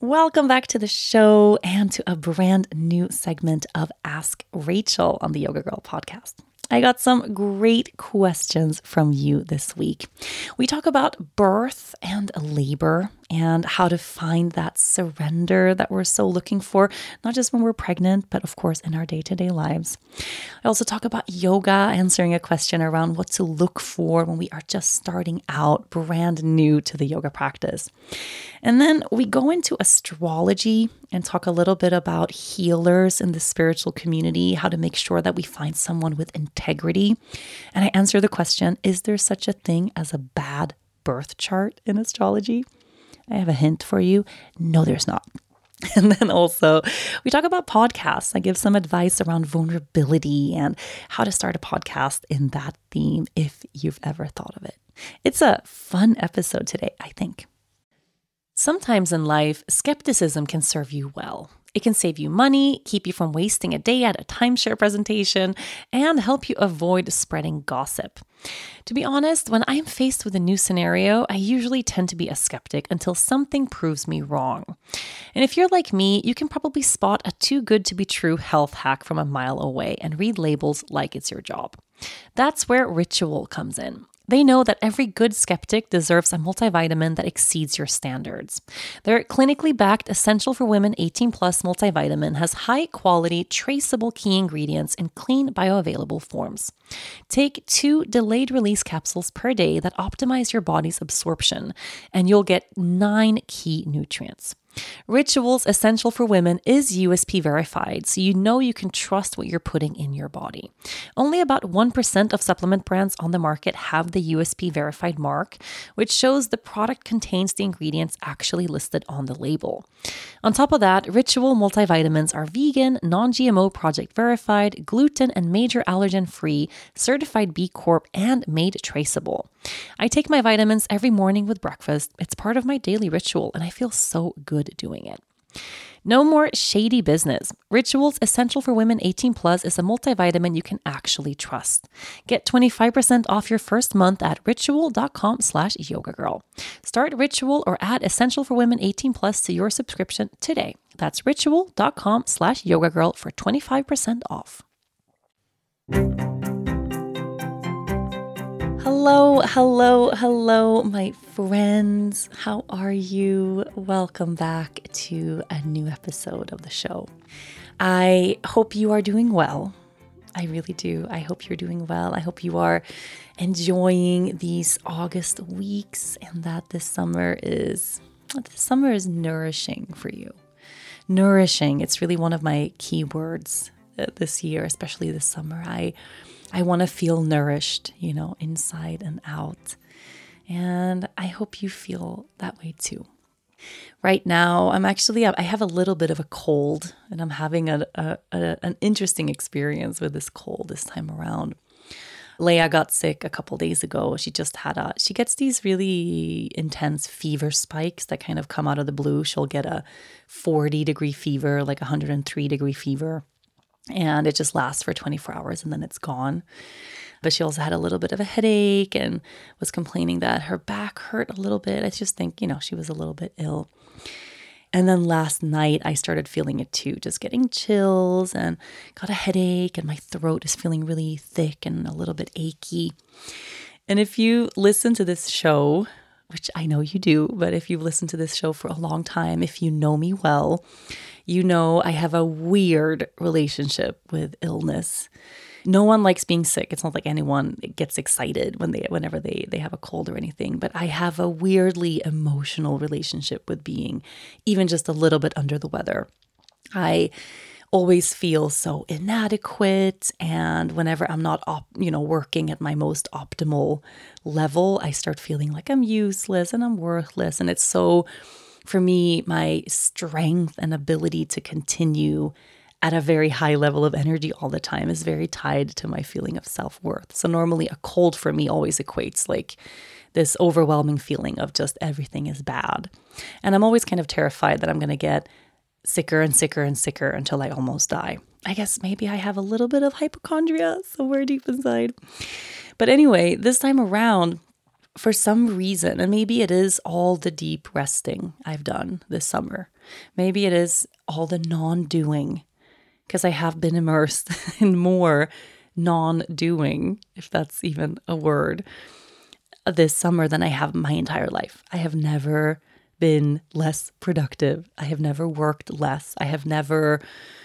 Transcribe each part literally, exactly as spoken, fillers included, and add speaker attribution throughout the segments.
Speaker 1: Welcome back to the show and to a brand new segment of Ask Rachel on the Yoga Girl podcast. I got some great questions from you this week. We talk about birth and labor and how to find that surrender that we're so looking for, not just when we're pregnant, but of course in our day-to-day lives. I also talk about yoga, answering a question around what to look for when we are just starting out, brand new to the yoga practice. And then we go into astrology and talk a little bit about healers in the spiritual community, how to make sure that we find someone with integrity. And I answer the question, is there such a thing as a bad birth chart in astrology? I have a hint for you. No, there's not. And then also we talk about podcasts. I give some advice around vulnerability and how to start a podcast in that theme if you've ever thought of it. It's a fun episode today, I think. Sometimes in life, skepticism can serve you well. It can save you money, keep you from wasting a day at a timeshare presentation, and help you avoid spreading gossip. To be honest, when I'm faced with a new scenario, I usually tend to be a skeptic until something proves me wrong. And if you're like me, you can probably spot a too good to be true health hack from a mile away and read labels like it's your job. That's where Ritual comes in. They know that every good skeptic deserves a multivitamin that exceeds your standards. Their clinically backed Essential for Women eighteen plus multivitamin has high quality, traceable key ingredients in clean, bioavailable forms. Take two delayed release capsules per day that optimize your body's absorption, and you'll get nine key nutrients. Ritual's Essential for Women is U S P verified, so you know you can trust what you're putting in your body. Only about one percent of supplement brands on the market have the U S P verified mark, which shows the product contains the ingredients actually listed on the label. On top of that, Ritual multivitamins are vegan, non-G M O project verified, gluten and major allergen free, certified B Corp, and made traceable. I take my vitamins every morning with breakfast. It's part of my daily ritual, and I feel so good doing it. No more shady business. Ritual's Essential for Women eighteen plus is a multivitamin you can actually trust. Get twenty-five percent off your first month at ritual.com slash yoga girl. Start Ritual or add Essential for Women eighteen plus to your subscription today. That's ritual.com slash yoga girl for twenty-five percent off. Hello, hello, hello, my friends. How are you? Welcome back to a new episode of the show. I hope you are doing well. I really do. I hope you're doing well. I hope you are enjoying these August weeks and that this summer is, this summer is nourishing for you. Nourishing. It's really one of my key words this year, especially this summer. I I want to feel nourished, you know, inside and out. And I hope you feel that way too. Right now, I'm actually, I have a little bit of a cold, and I'm having a, a, a an interesting experience with this cold this time around. Leia got sick a couple days ago. She just had a, she gets these really intense fever spikes that kind of come out of the blue. She'll get a forty degree fever, like one hundred three degree fever. And it just lasts for twenty-four hours and then it's gone. But she also had a little bit of a headache and was complaining that her back hurt a little bit. I just think, you know, she was a little bit ill. And then last night I started feeling it too, just getting chills and got a headache and my throat is feeling really thick and a little bit achy. And if you listen to this show, which I know you do, but if you've listened to this show for a long time, if you know me well, you know I have a weird relationship with illness. No one likes being sick. It's not like anyone gets excited when they, whenever they, they have a cold or anything, but I have a weirdly emotional relationship with being even just a little bit under the weather. I always feel so inadequate, and whenever I'm not, op- you know, working at my most optimal level, I start feeling like I'm useless and I'm worthless, and it's so, for me, my strength and ability to continue at a very high level of energy all the time is very tied to my feeling of self-worth. So normally a cold for me always equates like this overwhelming feeling of just everything is bad. And I'm always kind of terrified that I'm going to get sicker and sicker and sicker until I almost die. I guess maybe I have a little bit of hypochondria somewhere deep inside. But anyway, this time around, for some reason, and maybe it is all the deep resting I've done this summer. Maybe it is all the non-doing, because I have been immersed in more non-doing, if that's even a word, this summer than I have my entire life. I have never been less productive. I have never worked less. I have never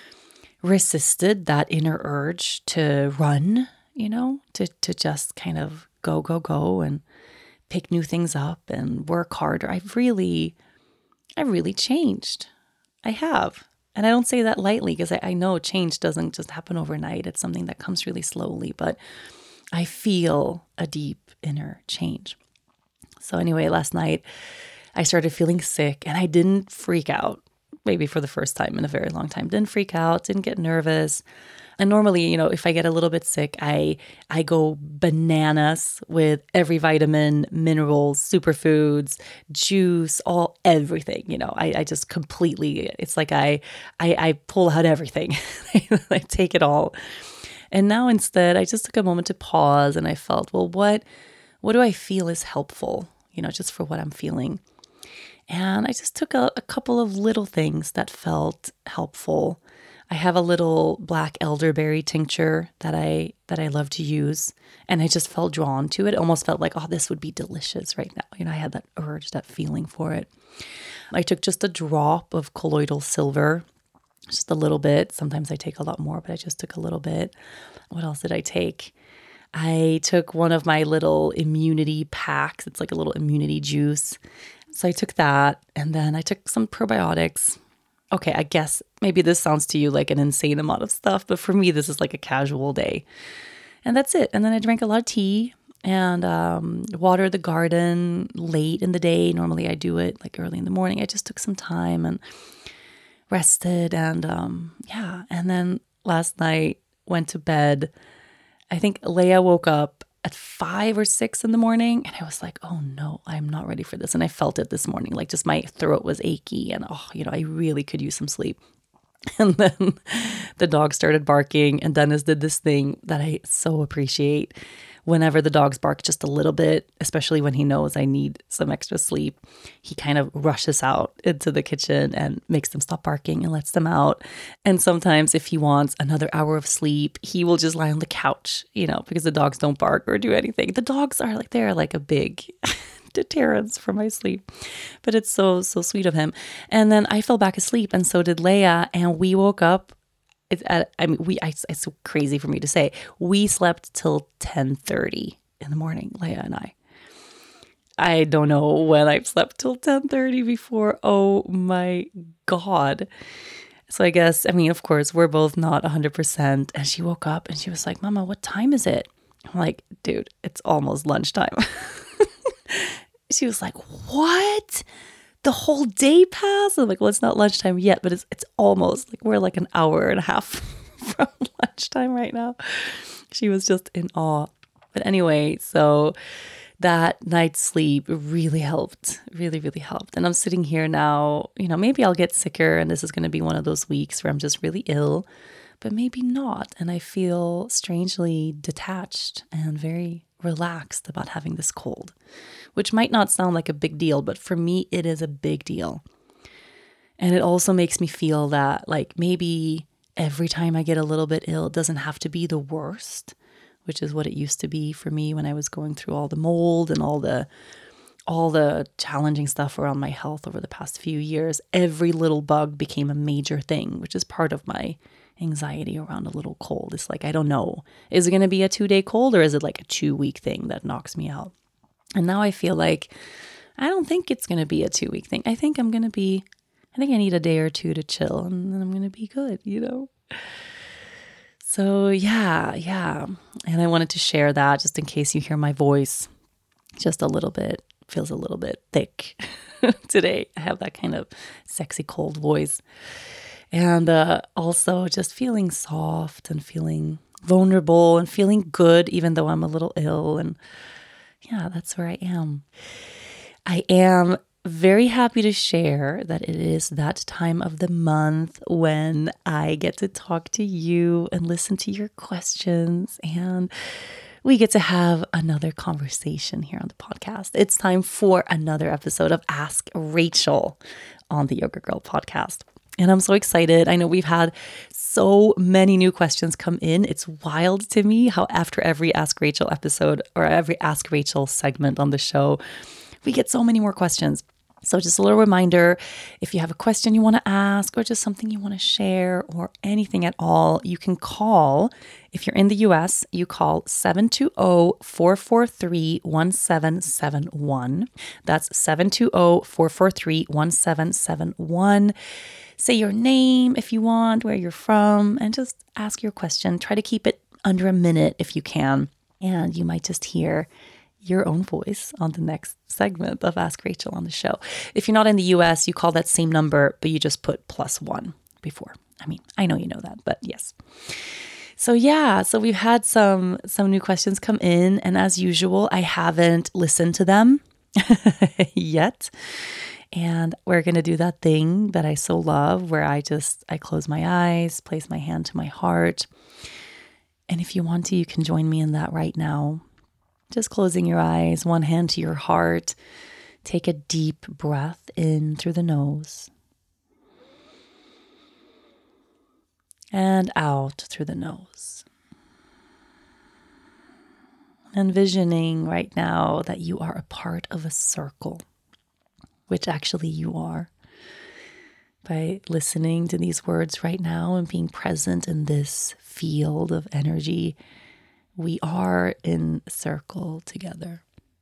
Speaker 1: resisted that inner urge to run, you know, to, to just kind of go, go, go and pick new things up and work harder. I've really, I've really changed. I have. And I don't say that lightly because I, I know change doesn't just happen overnight. It's something that comes really slowly, but I feel a deep inner change. So anyway, last night I started feeling sick and I didn't freak out, maybe for the first time in a very long time. Didn't freak out, didn't get nervous. And normally, you know, if I get a little bit sick, I I go bananas with every vitamin, minerals, superfoods, juice, all everything. You know, I, I just completely, it's like I I, I pull out everything. I take it all. And now instead, I just took a moment to pause and I felt, well, what what do I feel is helpful? You know, just for what I'm feeling. And I just took a, a couple of little things that felt helpful. I have a little black elderberry tincture that I that I love to use, and I just felt drawn to it. It almost felt like, oh, this would be delicious right now. You know, I had that urge, that feeling for it. I took just a drop of colloidal silver, just a little bit. Sometimes I take a lot more, but I just took a little bit. What else did I take? I took one of my little immunity packs. It's like a little immunity juice. So I took that, and then I took some probiotics. Okay, I guess maybe this sounds to you like an insane amount of stuff, but for me, this is like a casual day. And that's it. And then I drank a lot of tea and um, watered the garden late in the day. Normally I do it like early in the morning. I just took some time and rested and um, yeah. And then last night went to bed. I think Leia woke up at five or six in the morning. And I was like, oh no, I'm not ready for this. And I felt it this morning, like just my throat was achy and, oh, you know, I really could use some sleep. And then the dog started barking and Dennis did this thing that I so appreciate. Whenever the dogs bark just a little bit, especially when he knows I need some extra sleep, he kind of rushes out into the kitchen and makes them stop barking and lets them out. And sometimes if he wants another hour of sleep, he will just lie on the couch, you know, because the dogs don't bark or do anything. The dogs are like, they're like a big deterrence for my sleep. But it's so, so sweet of him. And then I fell back asleep and so did Leia. And we woke up. It's at, I mean, we, I, it's so crazy for me to say. We slept till ten thirty in the morning, Leia and I. I don't know when I've slept till ten thirty before. Oh my God. So I guess, I mean, of course, we're both not one hundred percent. And she woke up and she was like, Mama, what time is it? I'm like, dude, it's almost lunchtime. She was like, what? The whole day passed? I'm like, well, it's not lunchtime yet, but it's it's almost like we're like an hour and a half from lunchtime right now. She was just in awe. But anyway, so that night's sleep really helped, really, really helped. And I'm sitting here now, you know, maybe I'll get sicker and this is going to be one of those weeks where I'm just really ill, but maybe not. And I feel strangely detached and very relaxed about having this cold, which might not sound like a big deal, but for me, it is a big deal. And it also makes me feel that like maybe every time I get a little bit ill, it doesn't have to be the worst, which is what it used to be for me when I was going through all the mold and all the all the challenging stuff around my health over the past few years. Every little bug became a major thing, which is part of my anxiety around a little cold. It's like, I don't know, is it going to be a two day cold or is it like a two week thing that knocks me out? And now I feel like, I don't think it's going to be a two week thing. I think I'm going to be, I think I need a day or two to chill and then I'm going to be good, you know? So yeah, yeah. And I wanted to share that just in case you hear my voice just a little bit, feels a little bit thick today. I have that kind of sexy cold voice. And uh, also just feeling soft and feeling vulnerable and feeling good, even though I'm a little ill. And yeah, that's where I am. I am very happy to share that it is that time of the month when I get to talk to you and listen to your questions and we get to have another conversation here on the podcast. It's time for another episode of Ask Rachel on the Yoga Girl podcast. And I'm so excited. I know we've had so many new questions come in. It's wild to me how after every Ask Rachel episode or every Ask Rachel segment on the show, we get so many more questions. So just a little reminder, if you have a question you want to ask or just something you want to share or anything at all, you can call. If you're in the U S, you call seven two zero, four four three, one seven seven one. That's seven two zero, four four three, one seven seven one. Say your name if you want, where you're from, and just ask your question. Try to keep it under a minute if you can. And you might just hear your own voice on the next segment of Ask Rachel on the show. If you're not in the U S, you call that same number, but you just put plus one before. I mean, I know you know that, but yes. So yeah, so we've had some some new questions come in, and as usual, I haven't listened to them yet. And we're going to do that thing that I so love where I just, I close my eyes, place my hand to my heart. And if you want to, you can join me in that right now. Just closing your eyes, one hand to your heart. Take a deep breath in through the nose and out through the nose. Envisioning right now that you are a part of a circle, which actually you are. By listening to these words right now and being present in this field of energy, we are in a circle together.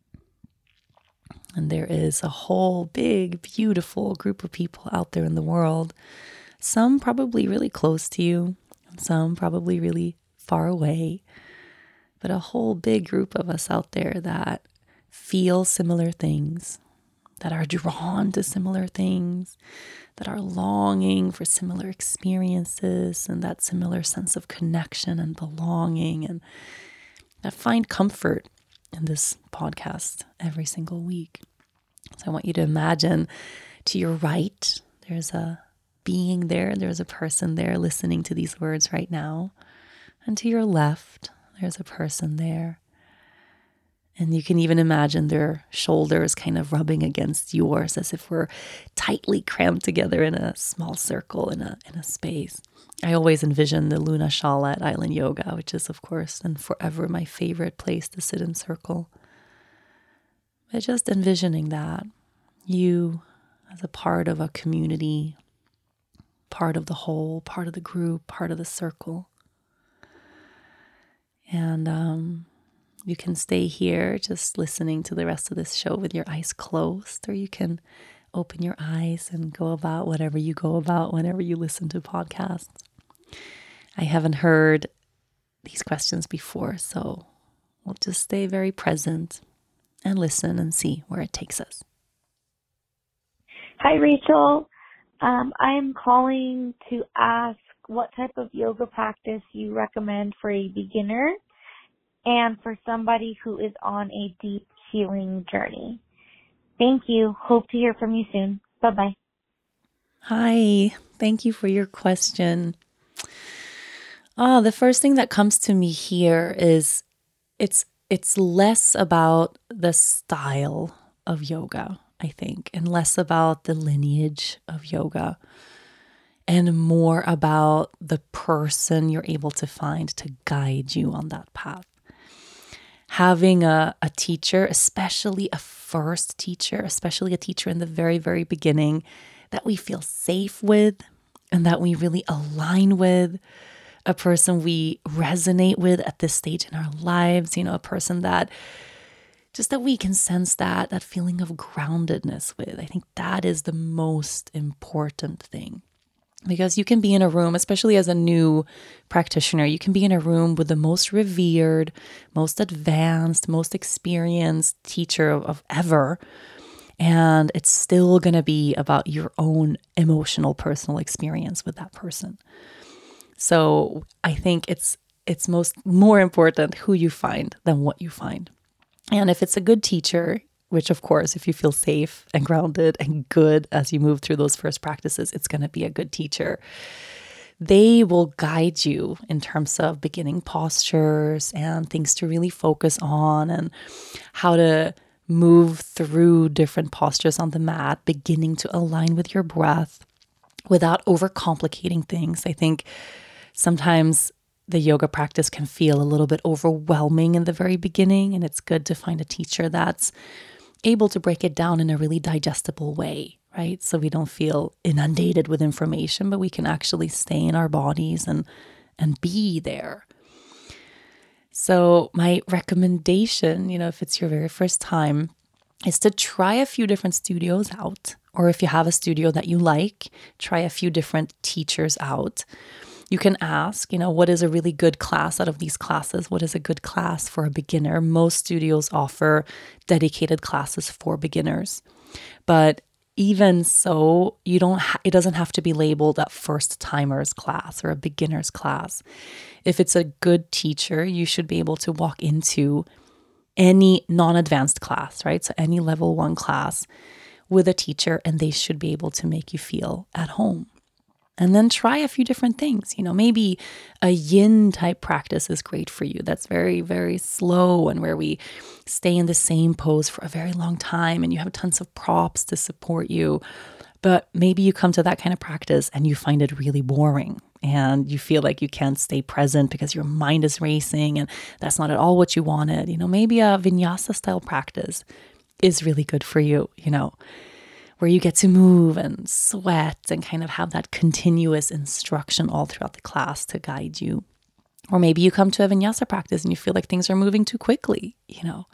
Speaker 1: And there is a whole big, beautiful group of people out there in the world. Some probably really close to you, and some probably really far away. But a whole big group of us out there that feel similar things, that are drawn to similar things, that are longing for similar experiences and that similar sense of connection and belonging, and that find comfort in this podcast every single week. So I want you to imagine to your right, there's a being there, there's a person there listening to these words right now. And to your left, there's a person there. And you can even imagine their shoulders kind of rubbing against yours as if we're tightly crammed together in a small circle in a in a space. I always envision the Luna Shala at Island Yoga, which is, of course, and forever my favorite place to sit in circle. But just envisioning that, you as a part of a community, part of the whole, part of the group, part of the circle. And um you can stay here just listening to the rest of this show with your eyes closed, or you can open your eyes and go about whatever you go about whenever you listen to podcasts. I haven't heard these questions before, so we'll just stay very present and listen and see where it takes us.
Speaker 2: Hi, Rachel. Um, I'm calling to ask what type of yoga practice you recommend for a beginner and for somebody who is on a deep healing journey. Thank you. Hope to hear from you soon. Bye-bye.
Speaker 1: Hi. Thank you for your question. Ah, the first thing that comes to me here is it's it's less about the style of yoga, I think, and less about the lineage of yoga, and more about the person you're able to find to guide you on that path. Having a, a teacher, especially a first teacher, especially a teacher in the very, very beginning that we feel safe with and that we really align with, a person we resonate with at this stage in our lives, you know, a person that just that we can sense that, that feeling of groundedness with. I think that is the most important thing. Because you can be in a room, especially as a new practitioner, you can be in a room with the most revered, most advanced, most experienced teacher of, of ever. And it's still going to be about your own emotional, personal experience with that person. So I think it's it's most more important who you find than what you find. And if it's a good teacher, which of course, if you feel safe and grounded and good as you move through those first practices, it's going to be a good teacher. they will guide you in terms of beginning postures and things to really focus on and how to move through different postures on the mat, beginning to align with your breath without overcomplicating things. I think sometimes the yoga practice can feel a little bit overwhelming in the very beginning, and it's good to find a teacher that's able to break it down in a really digestible way, right? So we don't feel inundated with information, but we can actually stay in our bodies and and be there. So my recommendation, you know, if it's your very first time, is to try a few different studios out. Or if you have a studio that you like, try a few different teachers out. You can ask, you know, what is a really good class out of these classes? What is a good class for a beginner? Most studios offer dedicated classes for beginners. But even so, you don't ha- it doesn't have to be labeled a first timers class or a beginner's class. If it's a good teacher, you should be able to walk into any non-advanced class, right? So any level one class with a teacher, and they should be able to make you feel at home. And then try a few different things. You know, maybe a yin type practice is great for you. That's very, very slow and where we stay in the same pose for a very long time and you have tons of props to support you. But maybe you come to that kind of practice and you find it really boring and you feel like you can't stay present because your mind is racing and that's not at all what you wanted. You know, maybe a vinyasa style practice is really good for you, you know, where you get to move and sweat and kind of have that continuous instruction all throughout the class to guide you. Or maybe you come to a vinyasa practice and you feel like things are moving too quickly, you know.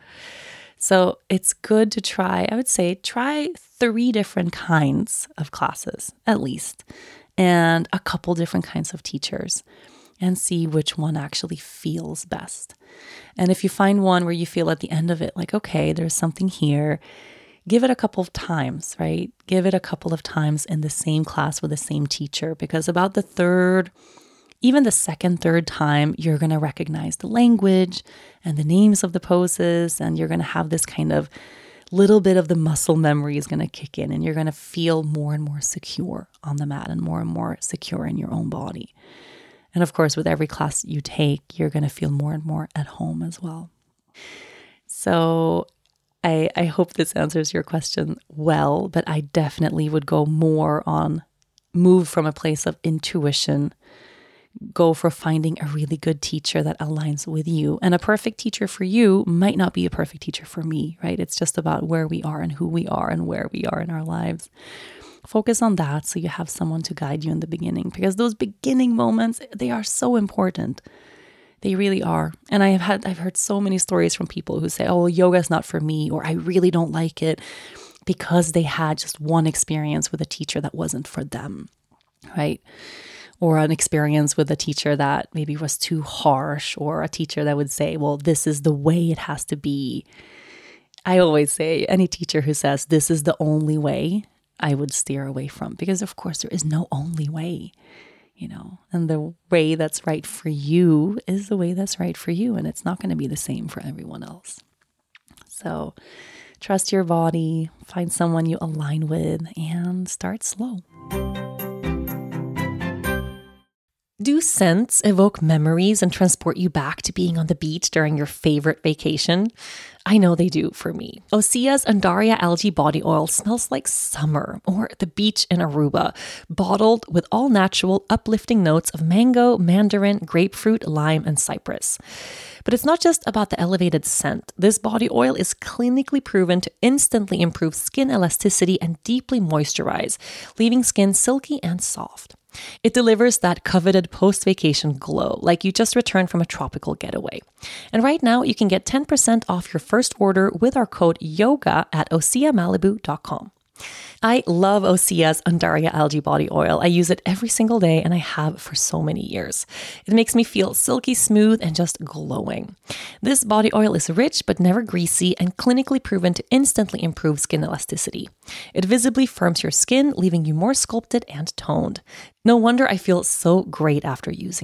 Speaker 1: So it's good to try, I would say, try three different kinds of classes at least, and a couple different kinds of teachers, and see which one actually feels best. And if you find one where you feel at the end of it, like, okay, there's something here, give it a couple of times, right? Give it a couple of times in the same class with the same teacher, because about the third, even the second, third time, you're going to recognize the language and the names of the poses, and you're going to have this kind of little bit of the muscle memory is going to kick in, and you're going to feel more and more secure on the mat and more and more secure in your own body. And of course, with every class you take, you're going to feel more and more at home as well. So I, I hope this answers your question well, but I definitely would go more on move from a place of intuition, go for finding a really good teacher that aligns with you. And a perfect teacher for you might not be a perfect teacher for me, right? It's just about where we are and who we are and where we are in our lives. Focus on that so you have someone to guide you in the beginning, because those beginning moments, they are so important. They really are. And I have had, I've heard so many stories from people who say, oh, yoga is not for me, or I really don't like it, because they had just one experience with a teacher that wasn't for them, right? Or an experience with a teacher that maybe was too harsh, or a teacher that would say, well, this is the way it has to be. I always say any teacher who says this is the only way, I would steer away from, because of course there is no only way. You know, and the way that's right for you is the way that's right for you. And it's not going to be the same for everyone else. So trust your body, find someone you align with, and start slow. Do scents evoke memories and transport you back to being on the beach during your favorite vacation? I know they do for me. Osea's Undaria Algae Body Oil smells like summer or the beach in Aruba, bottled with all natural, uplifting notes of mango, mandarin, grapefruit, lime, and cypress. But it's not just about the elevated scent. This body oil is clinically proven to instantly improve skin elasticity and deeply moisturize, leaving skin silky and soft. It delivers that coveted post-vacation glow, like you just returned from a tropical getaway. And right now, you can get ten percent off your first order with our code YOGA at osea malibu dot com. I love Osea's Undaria Algae Body Oil. I use it every single day, and I have for so many years. It makes me feel silky smooth and just glowing. This body oil is rich but never greasy and clinically proven to instantly improve skin elasticity. It visibly firms your skin, leaving you more sculpted and toned. No wonder I feel so great after using it.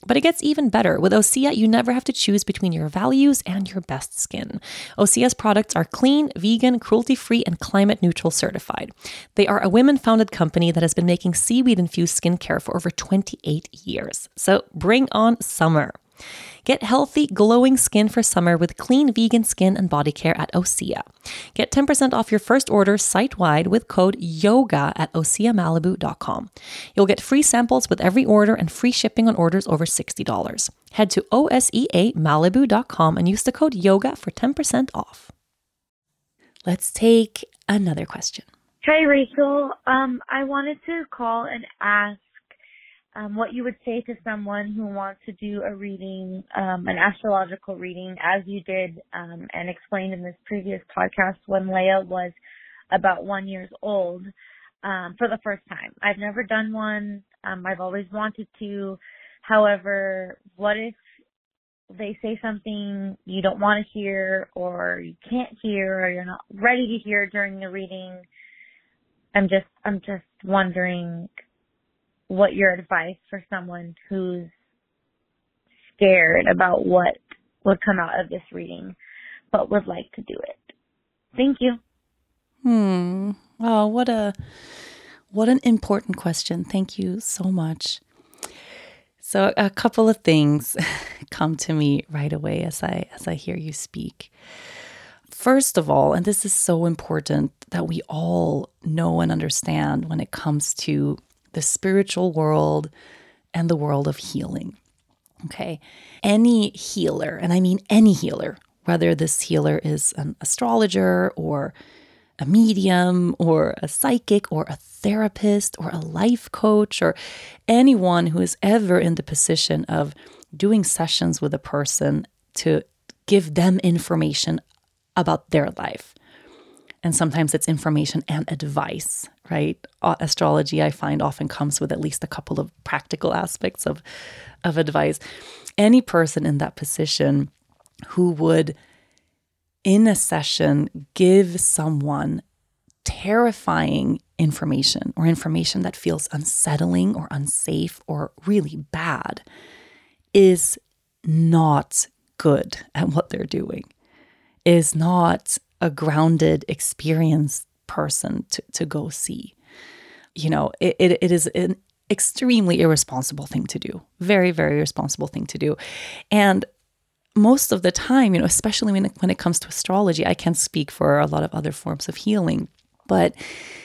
Speaker 1: But it gets even better. With Osea, you never have to choose between your values and your best skin. Osea's products are clean, vegan, cruelty-free, and climate-neutral certified. They are a women-founded company that has been making seaweed-infused skincare for over twenty-eight years. So bring on summer. Get healthy, glowing skin for summer with clean vegan skin and body care at Osea. Get ten percent off your first order site-wide with code YOGA at osea malibu dot com. You'll get free samples with every order and free shipping on orders over sixty dollars. Head to osea malibu dot com and use the code YOGA for ten percent off. Let's take another question.
Speaker 2: Hi, Rachel. Um, I wanted to call and ask Um, what you would say to someone who wants to do a reading, um, an astrological reading, as you did um, and explained in this previous podcast when Leah was about one years old um, for the first time. I've never done one. Um, I've always wanted to. However, what if they say something you don't want to hear or you can't hear or you're not ready to hear during the reading? I'm just, I'm just wondering what your advice for someone who's scared about what would come out of this reading, but would like to do it. Thank you.
Speaker 1: Hmm. Wow, what a what an important question. Thank you so much. So a couple of things come to me right away as I as I hear you speak. First of all, and this is so important that we all know and understand when it comes to the spiritual world and the world of healing. Okay. Any healer, and I mean any healer, whether this healer is an astrologer or a medium or a psychic or a therapist or a life coach or anyone who is ever in the position of doing sessions with a person to give them information about their life. And sometimes it's information and advice, right? Astrology, I find, often comes with at least a couple of practical aspects of, of advice. Any person in that position who would, in a session, give someone terrifying information or information that feels unsettling or unsafe or really bad is not good at what they're doing, is not a grounded, experienced person to, to go see. You know, it, it it is an extremely irresponsible thing to do. Very, very irresponsible thing to do. And most of the time, you know, especially when it, when it comes to astrology, I can't speak for a lot of other forms of healing, but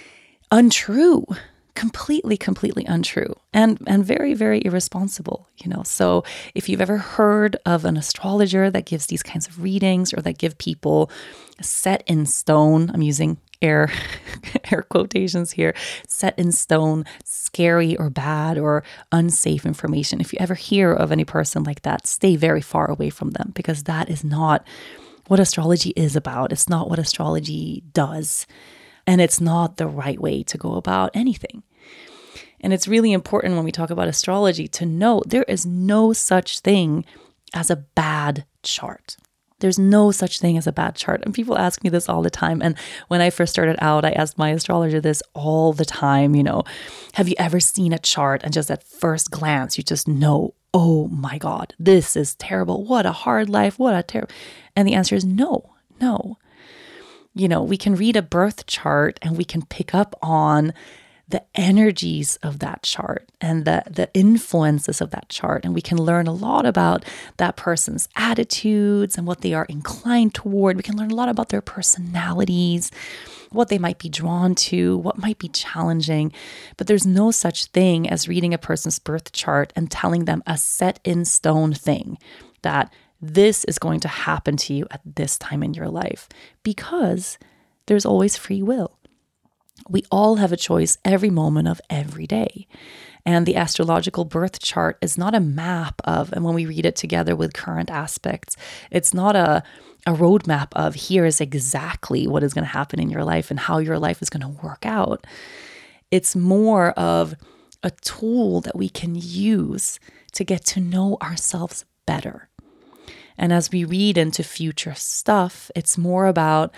Speaker 1: untrue, completely, completely untrue, and and very, very irresponsible, you know. So if you've ever heard of an astrologer that gives these kinds of readings or that give people set in stone, I'm using air air quotations here, set in stone, scary or bad or unsafe information. If you ever hear of any person like that, stay very far away from them, because that is not what astrology is about. It's not what astrology does. And it's not the right way to go about anything. And it's really important when we talk about astrology to know there is no such thing as a bad chart. There's no such thing as a bad chart. And people ask me this all the time. And when I first started out, I asked my astrologer this all the time, you know, have you ever seen a chart and just at first glance, you just know, oh my God, this is terrible. What a hard life. What a terrible. And the answer is no, no. You know, we can read a birth chart and we can pick up on the energies of that chart and the, the influences of that chart. And we can learn a lot about that person's attitudes and what they are inclined toward. We can learn a lot about their personalities, what they might be drawn to, what might be challenging. But there's no such thing as reading a person's birth chart and telling them a set in stone thing that this is going to happen to you at this time in your life, because there's always free will. We all have a choice every moment of every day. And the astrological birth chart is not a map of, and when we read it together with current aspects, it's not a, a roadmap of here is exactly what is going to happen in your life and how your life is going to work out. It's more of a tool that we can use to get to know ourselves better. And as we read into future stuff, it's more about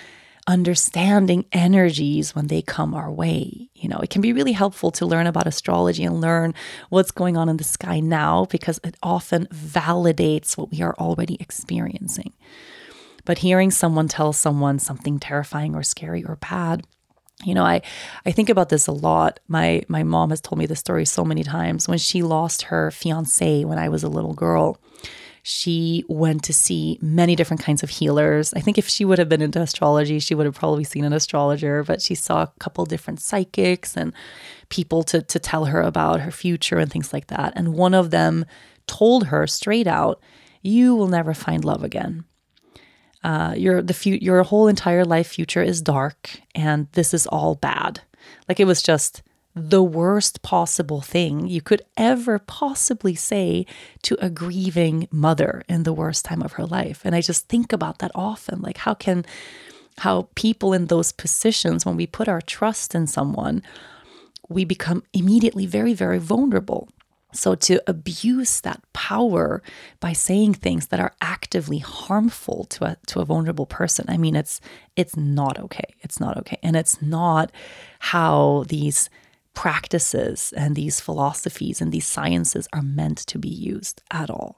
Speaker 1: understanding energies when they come our way. You know, it can be really helpful to learn about astrology and learn what's going on in the sky now, because it often validates what we are already experiencing. But hearing someone tell someone something terrifying or scary or bad, you know, I, I think about this a lot. My my mom has told me this story so many times. When she lost her fiancé when I was a little girl, she went to see many different kinds of healers. I think if she would have been into astrology, she would have probably seen an astrologer, but she saw a couple different psychics and people to, to tell her about her future and things like that. And one of them told her straight out, you will never find love again. Uh, your the fu- your whole entire life future is dark, and this is all bad. Like, it was just the worst possible thing you could ever possibly say to a grieving mother in the worst time of her life. And I just think about that often. Like, how can, how people in those positions, when we put our trust in someone, we become immediately very, very vulnerable. So to abuse that power by saying things that are actively harmful to a to a vulnerable person, I mean, it's it's not okay. It's not okay. And it's not how these practices and these philosophies and these sciences are meant to be used at all.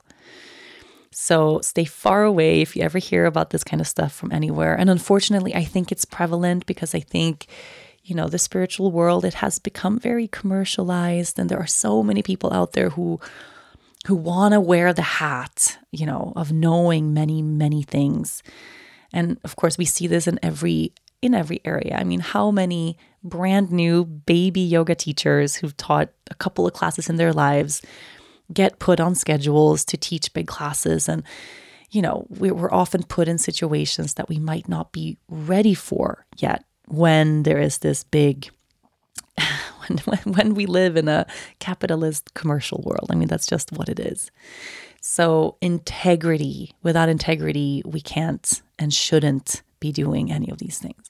Speaker 1: So stay far away if you ever hear about this kind of stuff from anywhere. And unfortunately, I think it's prevalent because I think, you know, the spiritual world, it has become very commercialized, and there are so many people out there who who want to wear the hat, you know, of knowing many, many things. And of course, we see this in every in every area. I mean, how many brand new baby yoga teachers who've taught a couple of classes in their lives get put on schedules to teach big classes. And, you know, we're often put in situations that we might not be ready for yet, when there is this big, when, when when we live in a capitalist commercial world. I mean, that's just what it is. So integrity, without integrity, we can't and shouldn't be doing any of these things.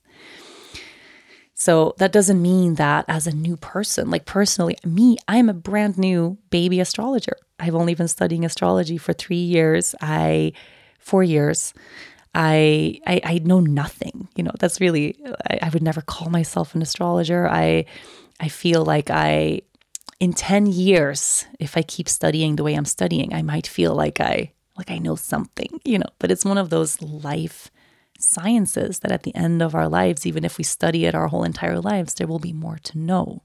Speaker 1: So that doesn't mean that as a new person, like personally, me, I'm a brand new baby astrologer. I've only been studying astrology for three years. I, four years. I, I I know nothing, you know, that's really, I, I would never call myself an astrologer. I I feel like I, in ten years, if I keep studying the way I'm studying, I might feel like I, like I know something, you know, but it's one of those life sciences that at the end of our lives, even if we study it our whole entire lives, there will be more to know.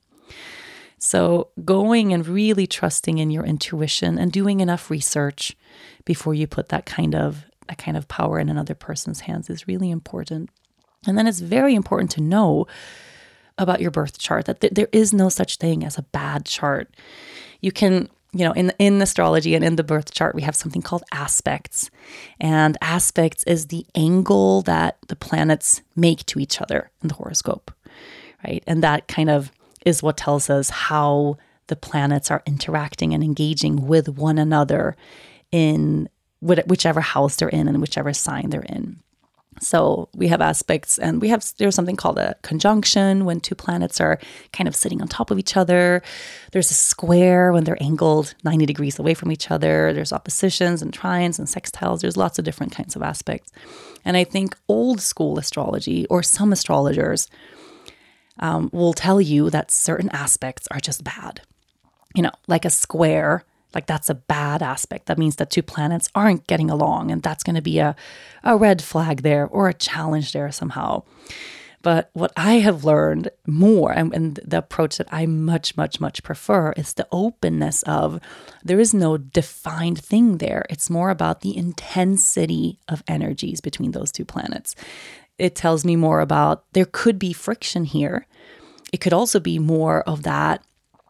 Speaker 1: So going and really trusting in your intuition and doing enough research before you put that kind of that kind of power in another person's hands is really important. And then it's very important to know about your birth chart, that th- there is no such thing as a bad chart. You can, you know, in, in astrology and in the birth chart, we have something called aspects. And aspects is the angle that the planets make to each other in the horoscope, right? And that kind of is what tells us how the planets are interacting and engaging with one another in whichever house they're in and whichever sign they're in. So we have aspects, and we have there's something called a conjunction when two planets are kind of sitting on top of each other. There's a square when they're angled ninety degrees away from each other. There's oppositions and trines and sextiles. There's lots of different kinds of aspects. And I think old school astrology, or some astrologers, um, will tell you that certain aspects are just bad. You know, like a square. Like, that's a bad aspect. That means that two planets aren't getting along, and that's going to be a, a red flag there or a challenge there somehow. But what I have learned more, and, and the approach that I much, much, much prefer, is the openness of there is no defined thing there. It's more about the intensity of energies between those two planets. It tells me more about there could be friction here. It could also be more of that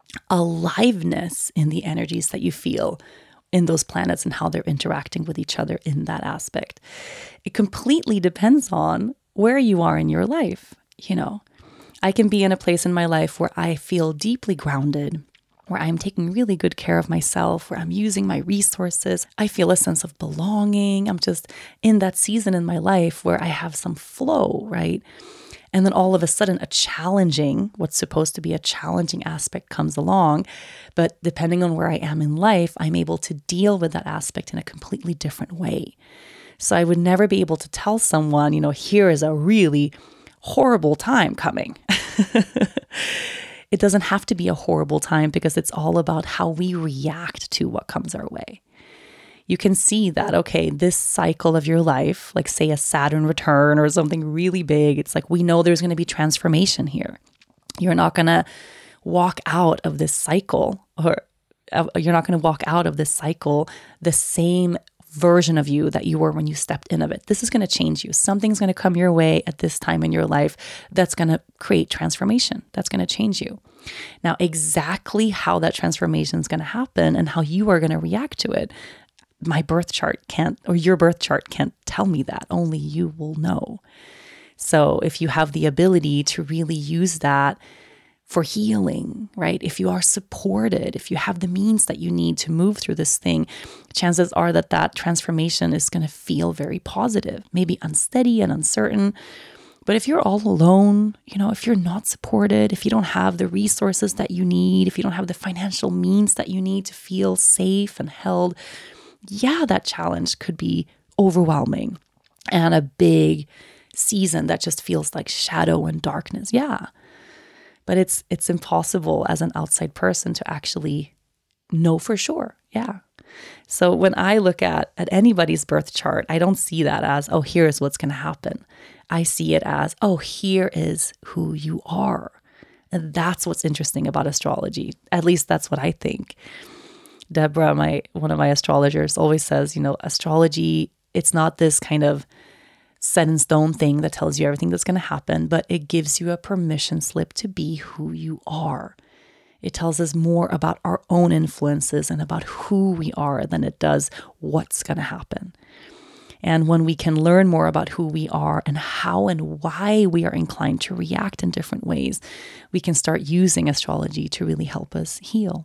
Speaker 1: aliveness in the energies that you feel in those planets and how they're interacting with each other in that aspect. It completely depends on where you are in your life. You know, I can be in a place in my life where I feel deeply grounded, where I'm taking really good care of myself, where I'm using my resources. I feel a sense of belonging. I'm just in that season in my life where I have some flow, right? And then all of a sudden, a challenging, what's supposed to be a challenging aspect comes along. But depending on where I am in life, I'm able to deal with that aspect in a completely different way. So I would never be able to tell someone, you know, here is a really horrible time coming. It doesn't have to be a horrible time because it's all about how we react to what comes our way. You can see that, okay, this cycle of your life, like say a Saturn return or something really big, it's like we know there's going to be transformation here. You're not going to walk out of this cycle, or uh, you're not going to walk out of this cycle the same version of you that you were when you stepped in of it. This is going to change you. Something's going to come your way at this time in your life that's going to create transformation. That's going to change you. Now, exactly how that transformation is going to happen and how you are going to react to it, my birth chart can't, or your birth chart can't tell me that. Only you will know. So if you have the ability to really use that for healing, right? If you are supported, if you have the means that you need to move through this thing, chances are that that transformation is going to feel very positive, maybe unsteady and uncertain. But if you're all alone, you know, if you're not supported, if you don't have the resources that you need, if you don't have the financial means that you need to feel safe and held, yeah, that challenge could be overwhelming and a big season that just feels like shadow and darkness. Yeah. But it's it's impossible as an outside person to actually know for sure. Yeah. So when I look at, at anybody's birth chart, I don't see that as, oh, here's what's going to happen. I see it as, oh, here is who you are. And that's what's interesting about astrology. At least that's what I think. Deborah, my one of my astrologers, always says, you know, astrology, it's not this kind of set in stone thing that tells you everything that's going to happen, but it gives you a permission slip to be who you are. It tells us more about our own influences and about who we are than it does what's going to happen. And when we can learn more about who we are and how and why we are inclined to react in different ways, we can start using astrology to really help us heal.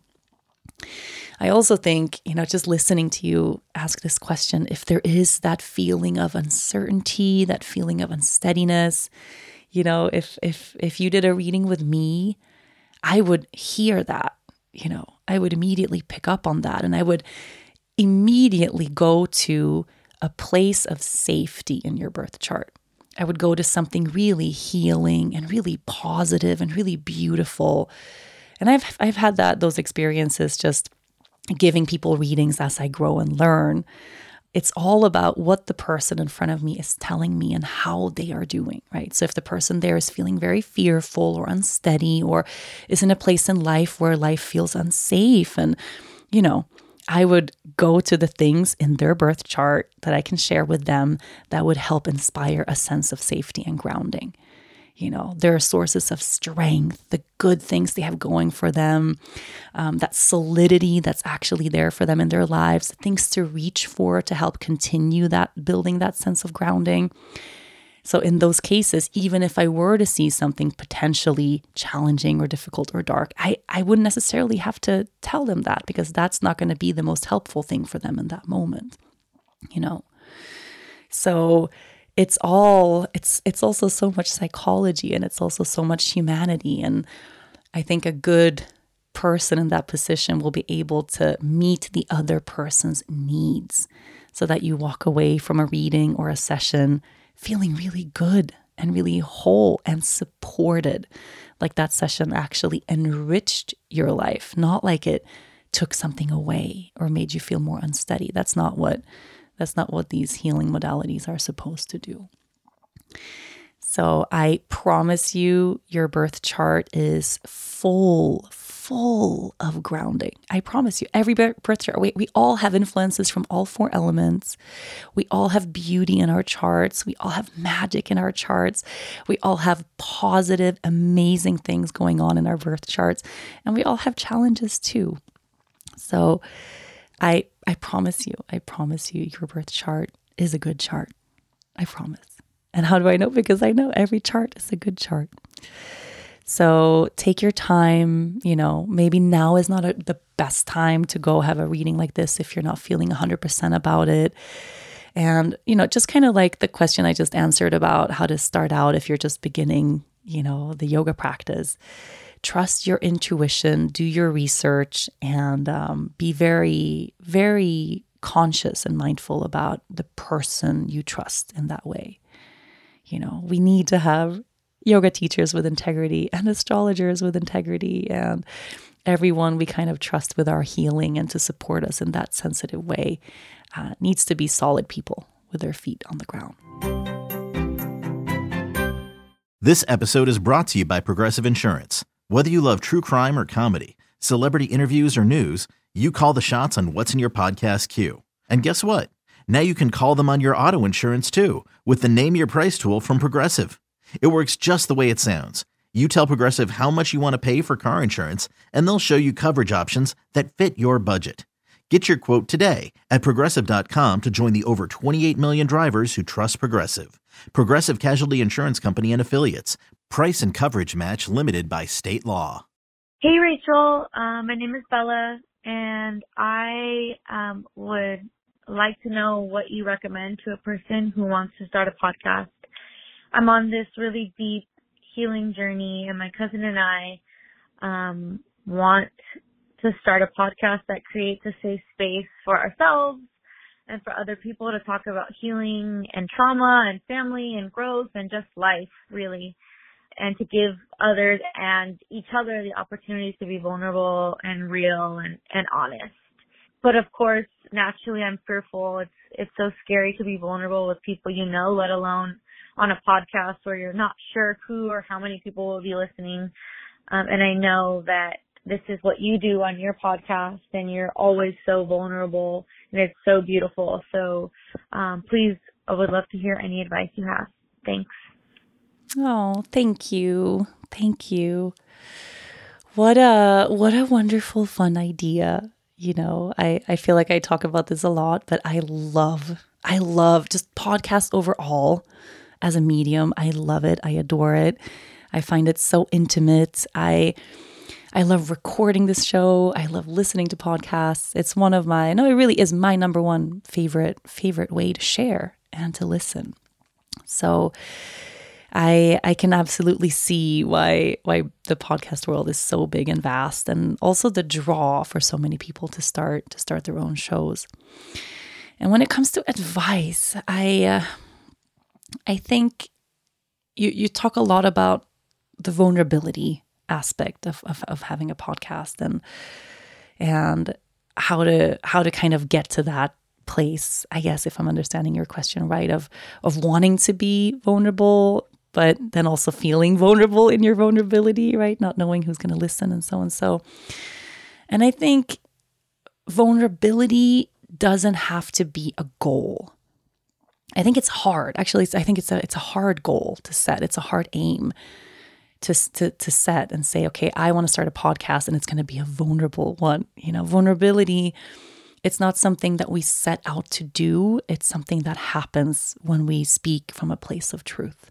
Speaker 1: I also think, you know, just listening to you ask this question, if there is that feeling of uncertainty, that feeling of unsteadiness, you know, if if if you did a reading with me, I would hear that, you know, I would immediately pick up on that, and I would immediately go to a place of safety in your birth chart. I would go to something really healing and really positive and really beautiful. And I've I've had that those experiences just giving people readings as I grow and learn. It's all about what the person in front of me is telling me and how they are doing, right? So if the person there is feeling very fearful or unsteady or is in a place in life where life feels unsafe, and, you know, I would go to the things in their birth chart that I can share with them that would help inspire a sense of safety and grounding. You know, there are sources of strength, the good things they have going for them, um, that solidity that's actually there for them in their lives, things to reach for to help continue that, building that sense of grounding. So in those cases, even if I were to see something potentially challenging or difficult or dark, I, I wouldn't necessarily have to tell them that, because that's not going to be the most helpful thing for them in that moment, you know. So it's all, it's it's also so much psychology, and it's also so much humanity. And I think a good person in that position will be able to meet the other person's needs so that you walk away from a reading or a session feeling really good and really whole and supported. Like that session actually enriched your life, not like it took something away or made you feel more unsteady. That's not what That's not what these healing modalities are supposed to do. So I promise you, your birth chart is full, full of grounding. I promise you, every birth chart, we, we all have influences from all four elements. We all have beauty in our charts. We all have magic in our charts. We all have positive, amazing things going on in our birth charts. And we all have challenges too. So I I promise you, I promise you, your birth chart is a good chart. I promise. And how do I know? Because I know every chart is a good chart. So take your time. You know, maybe now is not a, the best time to go have a reading like this if you're not feeling one hundred percent about it. And, you know, just kind of like the question I just answered about how to start out if you're just beginning, you know, the yoga practice. Trust your intuition, do your research, and um, be very, very conscious and mindful about the person you trust in that way. You know, we need to have yoga teachers with integrity and astrologers with integrity and everyone we kind of trust with our healing and to support us in that sensitive way uh, needs to be solid people with their feet on the ground.
Speaker 3: This episode is brought to you by Progressive Insurance. Whether you love true crime or comedy, celebrity interviews or news, you call the shots on what's in your podcast queue. And guess what? Now you can call them on your auto insurance too with the Name Your Price tool from Progressive. It works just the way it sounds. You tell Progressive how much you want to pay for car insurance, and they'll show you coverage options that fit your budget. Get your quote today at progressive dot com to join the over twenty-eight million drivers who trust Progressive. Progressive Casualty Insurance Company and Affiliates. Price and coverage match limited by state law.
Speaker 2: Hey, Rachel. Um, my name is Bella, and I um, would like to know what you recommend to a person who wants to start a podcast. I'm on this really deep healing journey, and my cousin and I um, want to start a podcast that creates a safe space for ourselves and for other people to talk about healing and trauma and family and growth and just life, really, and to give others and each other the opportunities to be vulnerable and real and, and honest. But of course, naturally, I'm fearful. It's it's so scary to be vulnerable with people you know, let alone on a podcast where you're not sure who or how many people will be listening. Um, and I know that this is what you do on your podcast, and you're always so vulnerable, and it's so beautiful. So um, please, I would love to hear any advice you have. Thanks.
Speaker 1: Oh, thank you. Thank you. What a what a wonderful, fun idea. You know, I, I feel like I talk about this a lot, but I love, I love just podcasts overall as a medium. I love it. I adore it. I find it so intimate. I I love recording this show. I love listening to podcasts. It's one of my, no, it really is my number one favorite, favorite way to share and to listen. So I I can absolutely see why why the podcast world is so big and vast, and also the draw for so many people to start to start their own shows. And when it comes to advice, I uh, I think you you talk a lot about the vulnerability aspect of, of of having a podcast and and how to how to kind of get to that place, I guess, if I'm understanding your question right, of of wanting to be vulnerable, but then also feeling vulnerable in your vulnerability, right? Not knowing who's going to listen and so and so. And I think vulnerability doesn't have to be a goal. I think it's hard. Actually, it's, I think it's a it's a hard goal to set. It's a hard aim to to to set and say, okay, I want to start a podcast and it's going to be a vulnerable one. You know, vulnerability, it's not something that we set out to do. It's something that happens when we speak from a place of truth.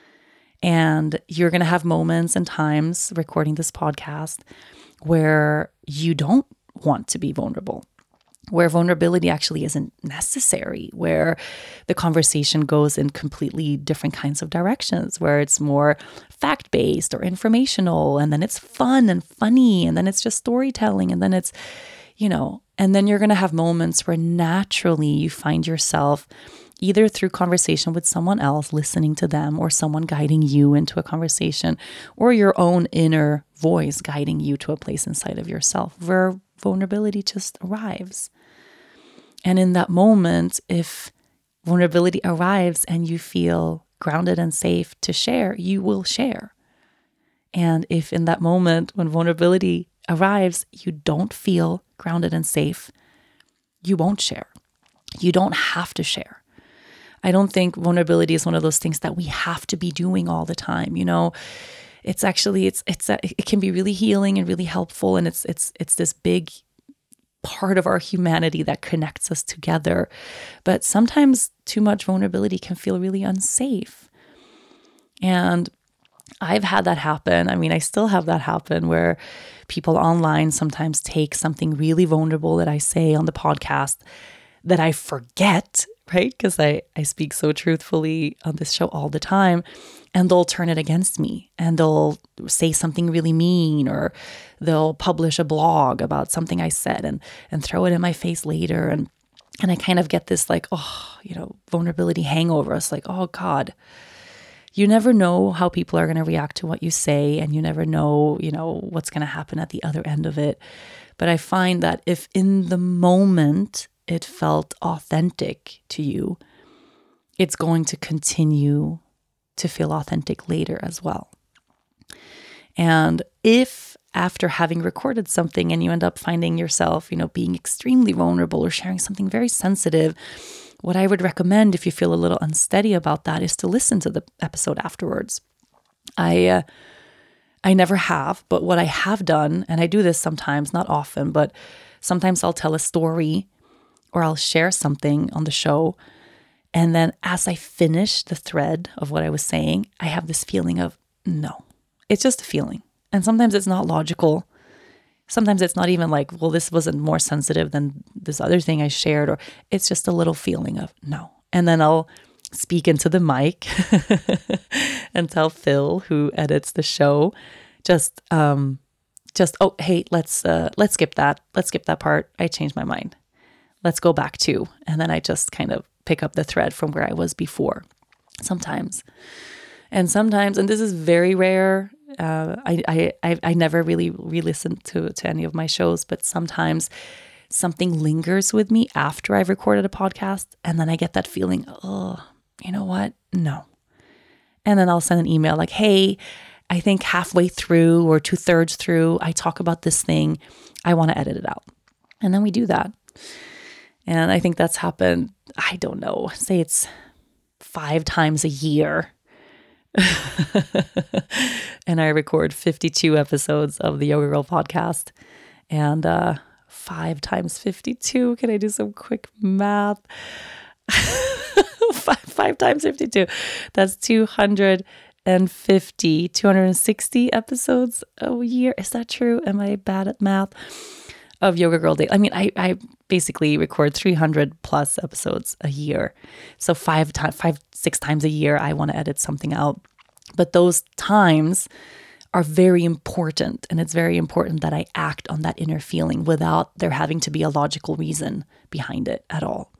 Speaker 1: And you're going to have moments and times recording this podcast where you don't want to be vulnerable, where vulnerability actually isn't necessary, where the conversation goes in completely different kinds of directions, where it's more fact-based or informational, and then it's fun and funny, and then it's just storytelling, and then it's, you know, and then you're going to have moments where naturally you find yourself either through conversation with someone else, listening to them, or someone guiding you into a conversation, or your own inner voice guiding you to a place inside of yourself where vulnerability just arrives. And in that moment, if vulnerability arrives and you feel grounded and safe to share, you will share. And if in that moment when vulnerability arrives, you don't feel grounded and safe, you won't share. You don't have to share. I don't think vulnerability is one of those things that we have to be doing all the time. You know, it's actually, it's, it's, a, it can be really healing and really helpful. And it's, it's, it's this big part of our humanity that connects us together. But sometimes too much vulnerability can feel really unsafe. And I've had that happen. I mean, I still have that happen where people online sometimes take something really vulnerable that I say on the podcast that I forget, right? Because I, I speak so truthfully on this show all the time, and they'll turn it against me and they'll say something really mean, or they'll publish a blog about something I said and, and throw it in my face later. And And I kind of get this like, oh, you know, vulnerability hangover. It's like, oh God, you never know how people are going to react to what you say, and you never know, you know, what's going to happen at the other end of it. But I find that if in the moment it felt authentic to you, it's going to continue to feel authentic later as well. And if after having recorded something and you end up finding yourself, you know, being extremely vulnerable or sharing something very sensitive, what I would recommend if you feel a little unsteady about that is to listen to the episode afterwards. I uh, I never have, but what I have done, and I do this sometimes, not often, but sometimes I'll tell a story or I'll share something on the show. And then as I finish the thread of what I was saying, I have this feeling of, no, it's just a feeling. And sometimes it's not logical. Sometimes it's not even like, well, this wasn't more sensitive than this other thing I shared, or it's just a little feeling of no. And then I'll speak into the mic and tell Phil, who edits the show, just, um, just, oh, hey, let's, uh, let's skip that. Let's skip that part. I changed my mind. Let's go back to, and then I just kind of pick up the thread from where I was before sometimes. And sometimes, and this is very rare, uh, I, I, I, I never really re-listen to, to any of my shows, but sometimes something lingers with me after I've recorded a podcast. And then I get that feeling, oh, you know what? No. And then I'll send an email like, hey, I think halfway through or two thirds through, I talk about this thing. I want to edit it out. And then we do that. And I think that's happened, I don't know, say it's five times a year. And I record fifty-two episodes of the Yoga Girl podcast. And uh, five times fifty-two, can I do some quick math? five, five times fifty-two, that's two hundred fifty, two hundred sixty episodes a year. Is that true? Am I bad at math? Of Yoga Girl Day. I mean, I, I basically record three hundred plus episodes a year. So five times, five, six times a year, I want to edit something out. But those times are very important. And it's very important that I act on that inner feeling without there having to be a logical reason behind it at all.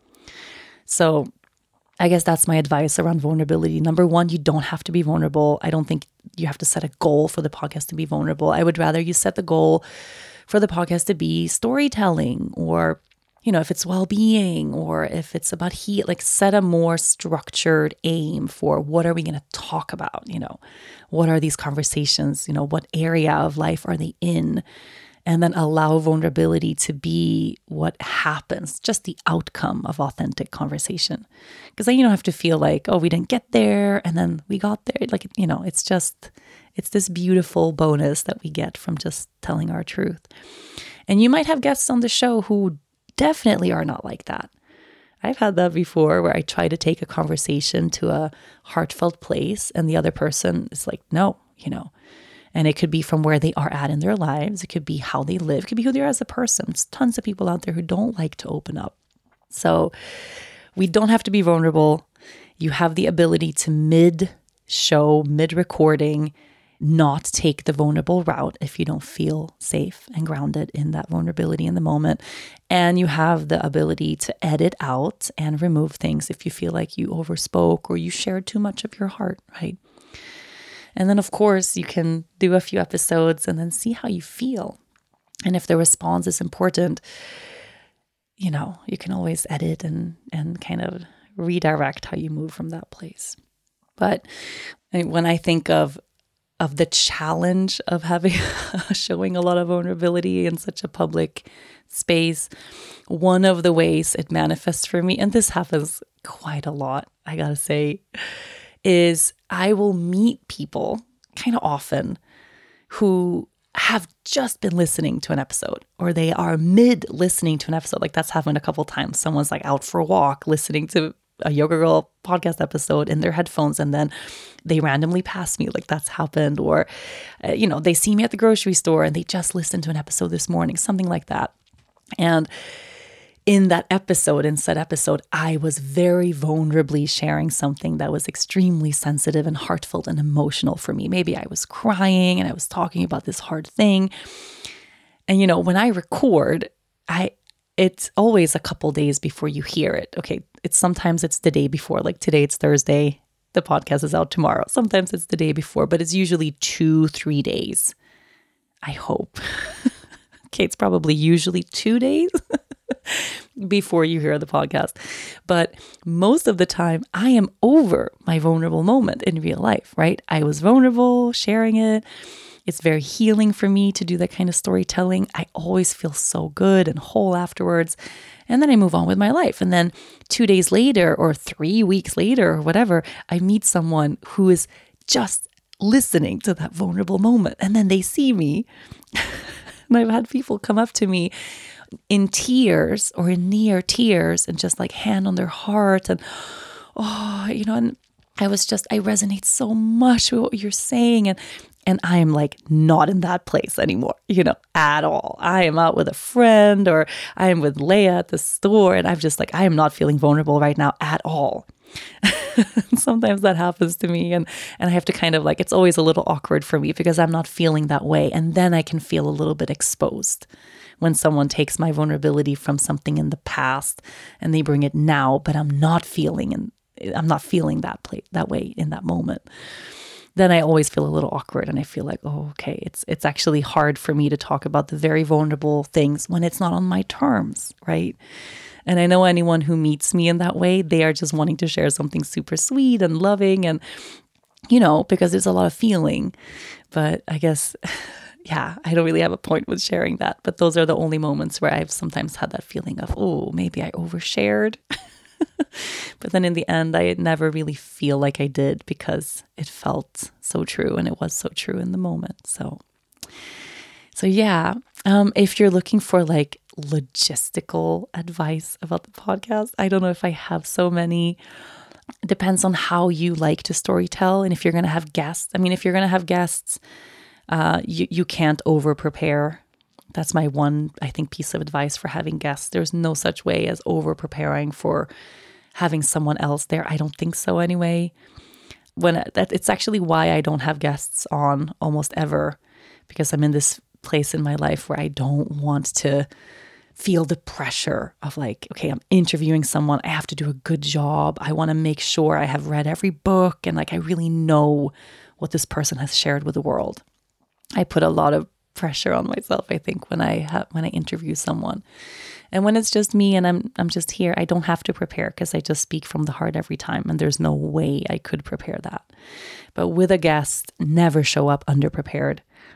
Speaker 1: So I guess that's my advice around vulnerability. Number one, you don't have to be vulnerable. I don't think you have to set a goal for the podcast to be vulnerable. I would rather you set the goal for the podcast to be storytelling, or, you know, if it's well-being, or if it's about heat, like set a more structured aim for what are we going to talk about? You know, what are these conversations? You know, what area of life are they in? And then allow vulnerability to be what happens, just the outcome of authentic conversation. Because then you don't have to feel like, oh, we didn't get there and then we got there. Like, you know, it's just, it's this beautiful bonus that we get from just telling our truth. And you might have guests on the show who definitely are not like that. I've had that before where I try to take a conversation to a heartfelt place and the other person is like, no, you know. And it could be from where they are at in their lives. It could be how they live. It could be who they are as a person. There's tons of people out there who don't like to open up. So we don't have to be vulnerable. You have the ability to mid-show, mid-recording, not take the vulnerable route if you don't feel safe and grounded in that vulnerability in the moment. And you have the ability to edit out and remove things if you feel like you overspoke or you shared too much of your heart, right? And then, of course, you can do a few episodes and then see how you feel. And if the response is important, you know, you can always edit and, and kind of redirect how you move from that place. But when I think of of the challenge of having showing a lot of vulnerability in such a public space, one of the ways it manifests for me, and this happens quite a lot, I gotta say, is I will meet people kind of often who have just been listening to an episode, or they are mid listening to an episode. Like that's happened a couple times. Someone's like out for a walk listening to a Yoga Girl podcast episode in their headphones, and then they randomly pass me. Like that's happened. Or, uh, you know, they see me at the grocery store and they just listened to an episode this morning, something like that. And in that episode, in said episode, I was very vulnerably sharing something that was extremely sensitive and heartfelt and emotional for me. Maybe I was crying and I was talking about this hard thing. And, you know, when I record, I it's always a couple days before you hear it. Okay, it's sometimes it's the day before, like today it's Thursday, the podcast is out tomorrow. Sometimes it's the day before, but it's usually two, three days. I hope. Okay, it's probably usually two days before you hear the podcast. But most of the time, I am over my vulnerable moment in real life, right? I was vulnerable, sharing it. It's very healing for me to do that kind of storytelling. I always feel so good and whole afterwards. And then I move on with my life. And then two days later or three weeks later or whatever, I meet someone who is just listening to that vulnerable moment. And then they see me. And I've had people come up to me in tears or in near tears and just like hand on their heart. And, oh, you know, and I was just, I resonate so much with what you're saying. And And I am like not in that place anymore, you know, at all. I am out with a friend or I am with Leah at the store and I'm just like, I am not feeling vulnerable right now at all. Sometimes that happens to me and, and I have to kind of like, it's always a little awkward for me because I'm not feeling that way. And then I can feel a little bit exposed when someone takes my vulnerability from something in the past and they bring it now, but I'm not feeling and I'm not feeling that play, that way in that moment. Then I always feel a little awkward and I feel like, oh, okay, it's it's actually hard for me to talk about the very vulnerable things when it's not on my terms, right? And I know anyone who meets me in that way, they are just wanting to share something super sweet and loving and, you know, because there's a lot of feeling. But I guess, yeah, I don't really have a point with sharing that. But those are the only moments where I've sometimes had that feeling of, oh, maybe I overshared. But then in the end, I never really feel like I did because it felt so true and it was so true in the moment. So, so yeah, um, if you're looking for like logistical advice about the podcast, I don't know if I have so many. It depends on how you like to storytell and if you're going to have guests. I mean, if you're going to have guests, uh, you, you can't over prepare. That's my one, I think, piece of advice for having guests. There's no such way as over preparing for having someone else there. I don't think so anyway. When that it's actually why I don't have guests on almost ever, because I'm in this place in my life where I don't want to feel the pressure of like, okay, I'm interviewing someone. I have to do a good job. I want to make sure I have read every book and like I really know what this person has shared with the world. I put a lot of pressure on myself, I think, when I have when I interview someone. And when it's just me and I'm I'm just here, I don't have to prepare because I just speak from the heart every time. And there's no way I could prepare that. But with a guest, never show up underprepared.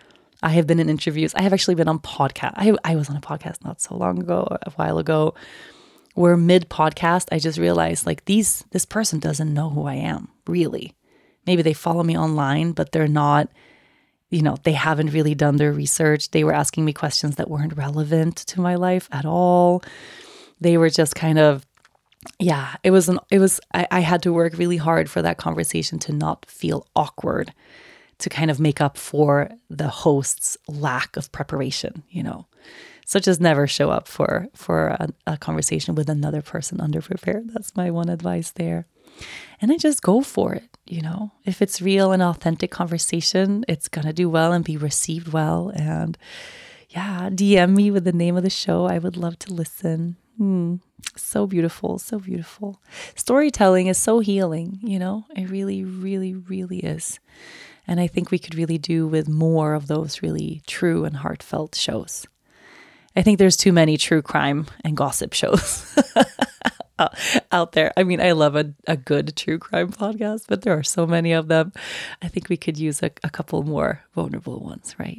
Speaker 1: I have been in interviews. I have actually been on podcast. I, I was on a podcast not so long ago, a while ago, where mid-podcast, I just realized like these this person doesn't know who I am, really. Maybe they follow me online, but they're not, you know, they haven't really done their research. They were asking me questions that weren't relevant to my life at all. They were just kind of, yeah, it was, an, it was, I, I had to work really hard for that conversation to not feel awkward, to kind of make up for the host's lack of preparation, you know. So just never show up for, for a, a conversation with another person underprepared. That's my one advice there. And I just go for it, you know. If it's real and authentic conversation, it's going to do well and be received well. And yeah, D M me with the name of the show. I would love to listen. Hmm. So beautiful, so beautiful. Storytelling is so healing, you know. It really, really, really is. And I think we could really do with more of those really true and heartfelt shows. I think there's too many true crime and gossip shows out there. I mean, I love a, a good true crime podcast, but there are so many of them. I think we could use a, a couple more vulnerable ones, right?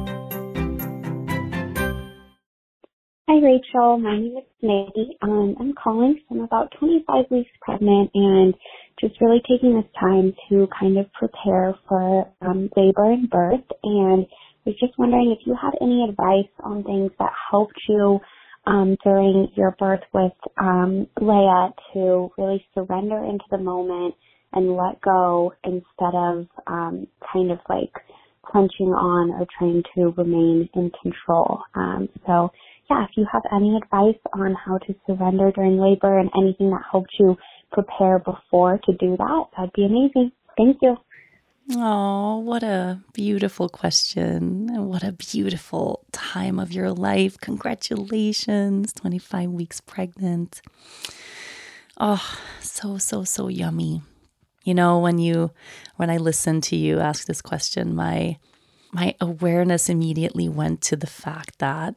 Speaker 4: Hi, Rachel. My name is Maggie. Um, I'm calling. So I'm about twenty-five weeks pregnant and just really taking this time to kind of prepare for um, labor and birth. And I was just wondering if you had any advice on things that helped you um, during your birth with um, Leah to really surrender into the moment and let go instead of um, kind of like clenching on or trying to remain in control. Um, so yeah, if you have any advice on how to surrender during labor and anything that helped you prepare before to do that, that'd be amazing. Thank you.
Speaker 1: Oh, what a beautiful question. And what a beautiful time of your life. Congratulations, twenty-five weeks pregnant. Oh, so, so, so yummy. You know, when you, when I listened to you ask this question, my, my awareness immediately went to the fact that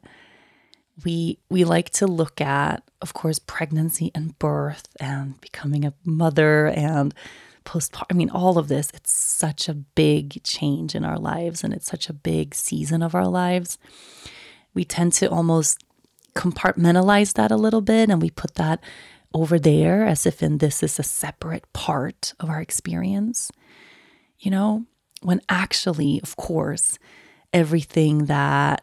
Speaker 1: we, we like to look at, of course, pregnancy and birth and becoming a mother and postpartum. I mean, all of this, it's such a big change in our lives, and it's such a big season of our lives. We tend to almost compartmentalize that a little bit, and we put that over there as if in this is a separate part of our experience, you know, when actually, of course, everything that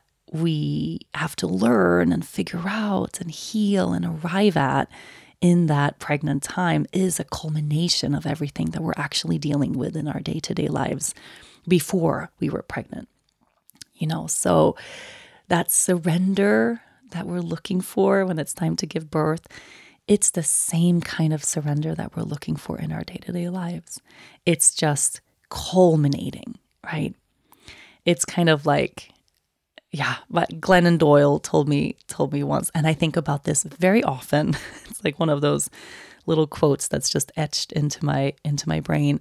Speaker 1: we have to learn and figure out and heal and arrive at in that pregnant time is a culmination of everything that we're actually dealing with in our day-to-day lives before we were pregnant. You know, so that surrender that we're looking for when it's time to give birth, it's the same kind of surrender that we're looking for in our day-to-day lives. It's just culminating, right? It's kind of like, yeah, but Glennon Doyle told me told me once, and I think about this very often. It's like one of those little quotes that's just etched into my into my brain,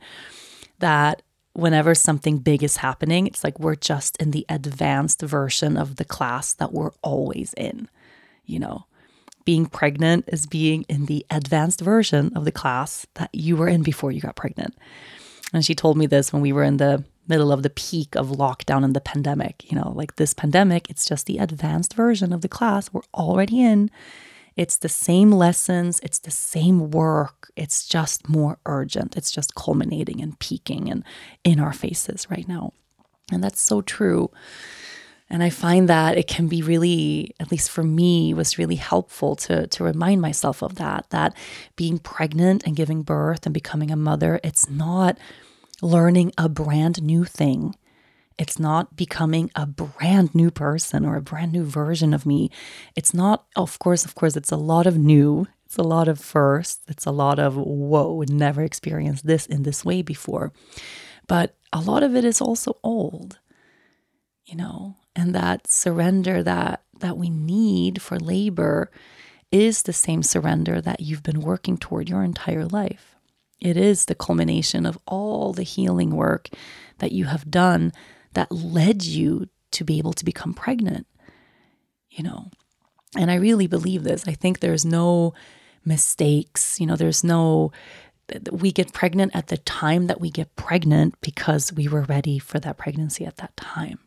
Speaker 1: that whenever something big is happening, it's like we're just in the advanced version of the class that we're always in. You know, being pregnant is being in the advanced version of the class that you were in before you got pregnant. And she told me this when we were in the middle of the peak of lockdown and the pandemic. You know, like this pandemic, it's just the advanced version of the class we're already in. It's the same lessons, it's the same work, it's just more urgent. It's just culminating and peaking and in our faces right now. And that's so true. And I find that it can be really, at least for me, was really helpful to, to remind myself of that, that being pregnant and giving birth and becoming a mother, it's not learning a brand new thing. It's not becoming a brand new person or a brand new version of me. It's not, of course, of course, it's a lot of new. It's a lot of first. It's a lot of, whoa, never experienced this in this way before. But a lot of it is also old, you know, and that surrender that that we need for labor is the same surrender that you've been working toward your entire life. It is the culmination of all the healing work that you have done that led you to be able to become pregnant, you know. And I really believe this. I think there's no mistakes, you know, there's no, we get pregnant at the time that we get pregnant because we were ready for that pregnancy at that time.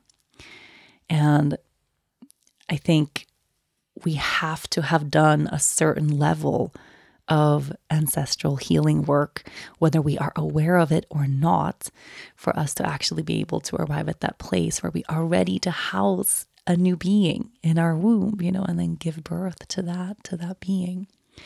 Speaker 1: And I think we have to have done a certain level of ancestral healing work, whether we are aware of it or not, for us to actually be able to arrive at that place where we are ready to house a new being in our womb, you know, and then give birth to that, to that being.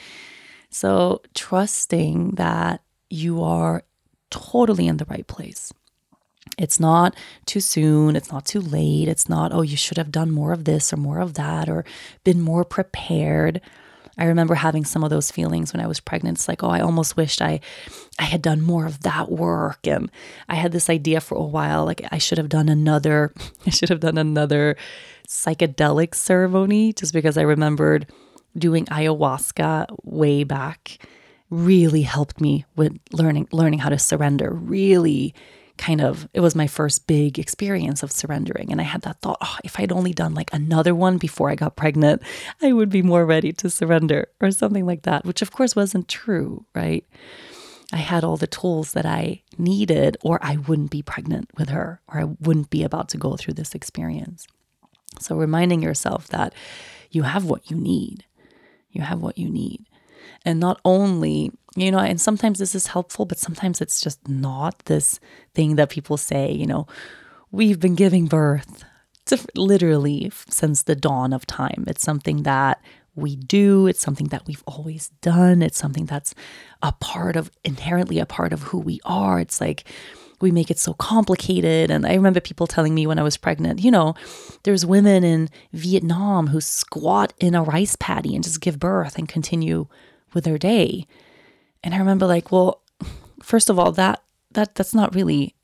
Speaker 1: So trusting that you are totally in the right place. It's not too soon. It's not too late. It's not, oh, you should have done more of this or more of that or been more prepared. I remember having some of those feelings when I was pregnant. It's like, oh, I almost wished I I had done more of that work. And I had this idea for a while, like I should have done another, I should have done another psychedelic ceremony, just because I remembered doing ayahuasca way back really helped me with learning learning how to surrender. Really kind of, it was my first big experience of surrendering. And I had that thought, oh, if I'd only done like another one before I got pregnant, I would be more ready to surrender or something like that, which of course wasn't true, right? I had all the tools that I needed, or I wouldn't be pregnant with her, or I wouldn't be about to go through this experience. So reminding yourself that you have what you need. You have what you need. And not only, you know, and sometimes this is helpful, but sometimes it's just not this thing that people say, you know, we've been giving birth to literally since the dawn of time. It's something that we do. It's something that we've always done. It's something that's a part of, inherently a part of who we are. It's like we make it so complicated. And I remember people telling me when I was pregnant, you know, there's women in Vietnam who squat in a rice paddy and just give birth and continue with their day. And I remember like, well, first of all, that that that's not really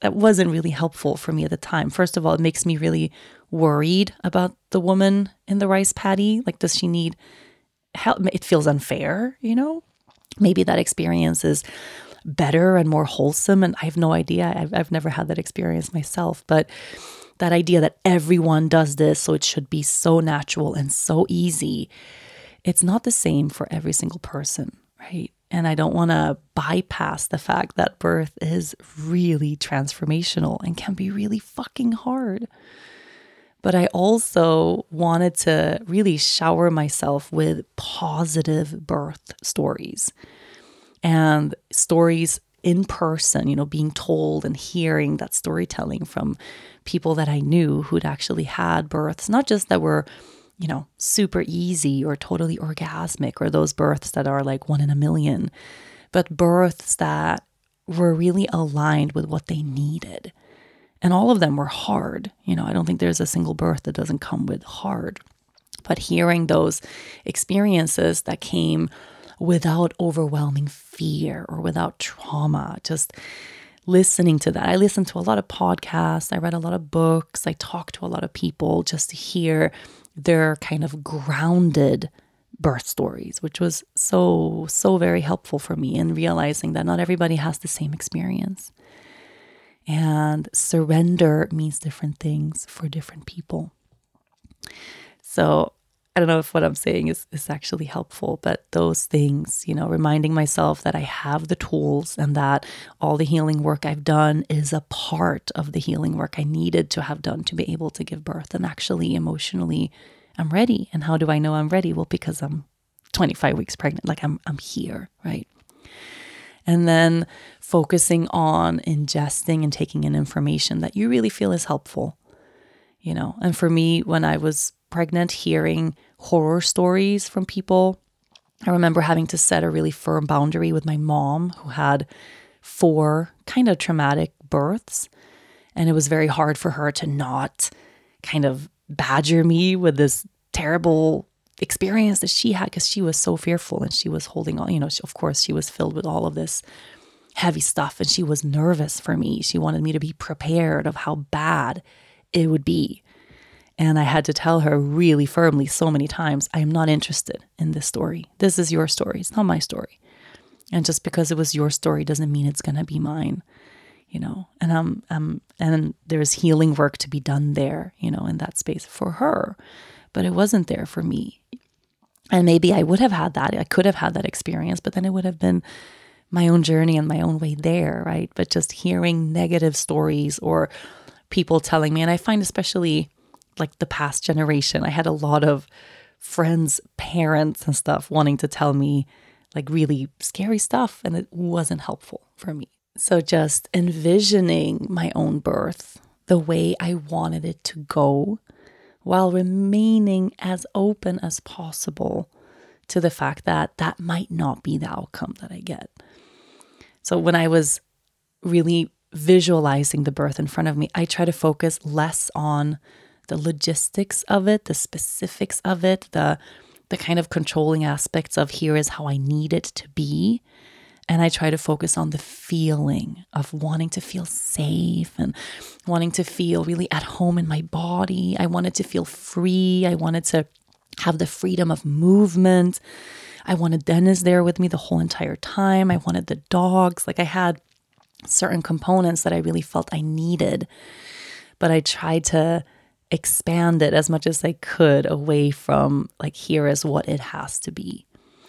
Speaker 1: that wasn't really helpful for me at the time. First of all, it makes me really worried about the woman in the rice paddy. Like, does she need help? It feels unfair, you know? Maybe that experience is better and more wholesome, and I have no idea. I've, I've never had that experience myself, but that idea that everyone does this, so it should be so natural and so easy, it's not the same for every single person, right? And I don't want to bypass the fact that birth is really transformational and can be really fucking hard. But I also wanted to really shower myself with positive birth stories and stories in person, you know, being told and hearing that storytelling from people that I knew who'd actually had births, not just that were, you know, super easy or totally orgasmic, or those births that are like one in a million, but births that were really aligned with what they needed. And all of them were hard. You know, I don't think there's a single birth that doesn't come with hard. But hearing those experiences that came without overwhelming fear or without trauma, just listening to that. I listened to a lot of podcasts. I read a lot of books. I talked to a lot of people just to hear their kind of grounded birth stories, which was so, so very helpful for me in realizing that not everybody has the same experience. And surrender means different things for different people. So I don't know if what I'm saying is, is actually helpful, but those things, you know, reminding myself that I have the tools and that all the healing work I've done is a part of the healing work I needed to have done to be able to give birth. And actually emotionally, I'm ready. And how do I know I'm ready? Well, because I'm twenty-five weeks pregnant, like I'm, I'm here, right? And then focusing on ingesting and taking in information that you really feel is helpful, you know. And for me, when I was pregnant, hearing horror stories from people, I remember having to set a really firm boundary with my mom, who had four kind of traumatic births. And it was very hard for her to not kind of badger me with this terrible experience that she had, because she was so fearful and she was holding on, you know, she, of course she was filled with all of this heavy stuff and she was nervous for me. She wanted me to be prepared of how bad it would be. And I had to tell her really firmly so many times, I am not interested in this story. This is your story. It's not my story. And just because it was your story doesn't mean it's going to be mine, you know. And um, um, and there's healing work to be done there, you know, in that space for her. But it wasn't there for me. And maybe I would have had that. I could have had that experience, but then it would have been my own journey and my own way there, right? But just hearing negative stories or people telling me, and I find especially like the past generation, I had a lot of friends, parents and stuff wanting to tell me like really scary stuff, and it wasn't helpful for me. So just envisioning my own birth the way I wanted it to go, while remaining as open as possible to the fact that that might not be the outcome that I get. So when I was really visualizing the birth in front of me, I try to focus less on the logistics of it, the specifics of it, the the kind of controlling aspects of here is how I need it to be. And I try to focus on the feeling of wanting to feel safe and wanting to feel really at home in my body. I wanted to feel free. I wanted to have the freedom of movement. I wanted Dennis there with me the whole entire time. I wanted the dogs. Like I had certain components that I really felt I needed. But I tried to expand it as much as I could away from like, here is what it has to be.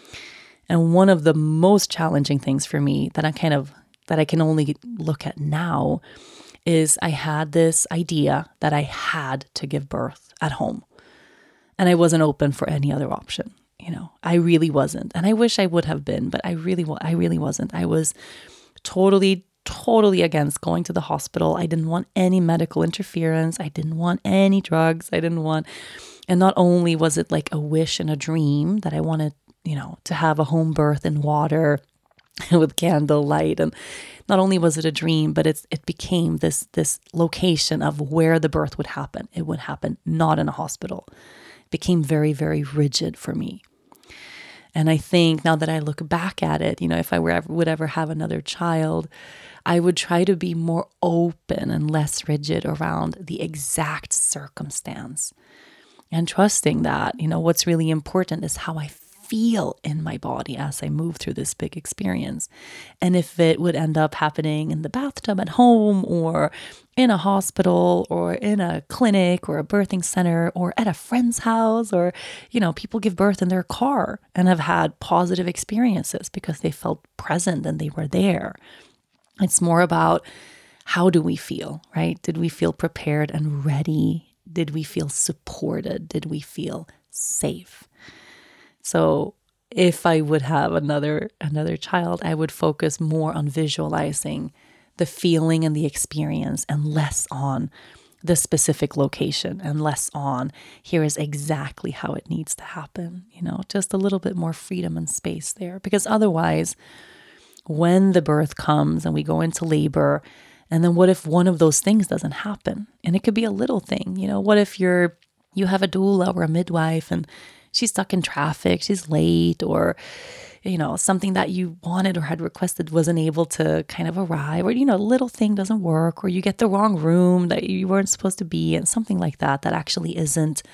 Speaker 1: And one of the most challenging things for me that I kind of, that I can only look at now is I had this idea that I had to give birth at home. And I wasn't open for any other option. You know, I really wasn't. And I wish I would have been, but I really, I really wasn't. I was totally, totally against going to the hospital. I didn't want any medical interference. I didn't want any drugs. I didn't want, and not only was it like a wish and a dream that I wanted, you know, to have a home birth in water with candlelight. And not only was it a dream, but it's it became this this location of where the birth would happen. It would happen not in a hospital. It became very, very rigid for me. And I think now that I look back at it, you know, if I were ever, would ever have another child, I would try to be more open and less rigid around the exact circumstance. And trusting that, you know, what's really important is how I feel in my body as I move through this big experience. And if it would end up happening in the bathtub at home or in a hospital or in a clinic or a birthing center or at a friend's house, or, you know, people give birth in their car and have had positive experiences because they felt present and they were there. It's more about how do we feel, right? Did we feel prepared and ready? Did we feel supported? Did we feel safe? So if I would have another another child, I would focus more on visualizing the feeling and the experience and less on the specific location and less on here is exactly how it needs to happen. You know, just a little bit more freedom and space there. Because otherwise, when the birth comes and we go into labor, and then what if one of those things doesn't happen? And it could be a little thing, you know, what if you're, you have a doula or a midwife and she's stuck in traffic, she's late, or, you know, something that you wanted or had requested wasn't able to kind of arrive, or, you know, a little thing doesn't work, or you get the wrong room that you weren't supposed to be in, something like that, that actually isn't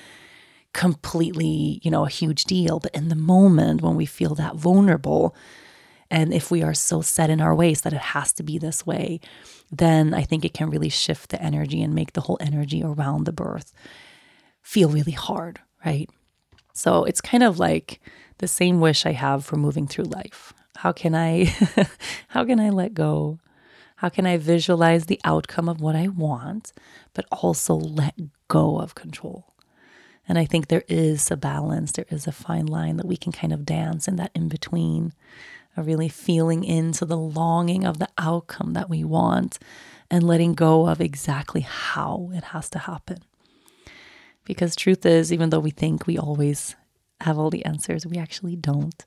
Speaker 1: completely, you know, a huge deal. But in the moment when we feel that vulnerable, and if we are so set in our ways that it has to be this way, then I think it can really shift the energy and make the whole energy around the birth feel really hard, right? So it's kind of like the same wish I have for moving through life. How can I, how can I let go? How can I visualize the outcome of what I want, but also let go of control? And I think there is a balance, there is a fine line that we can kind of dance in that in between, of really feeling into the longing of the outcome that we want and letting go of exactly how it has to happen. Because truth is, even though we think we always have all the answers, we actually don't.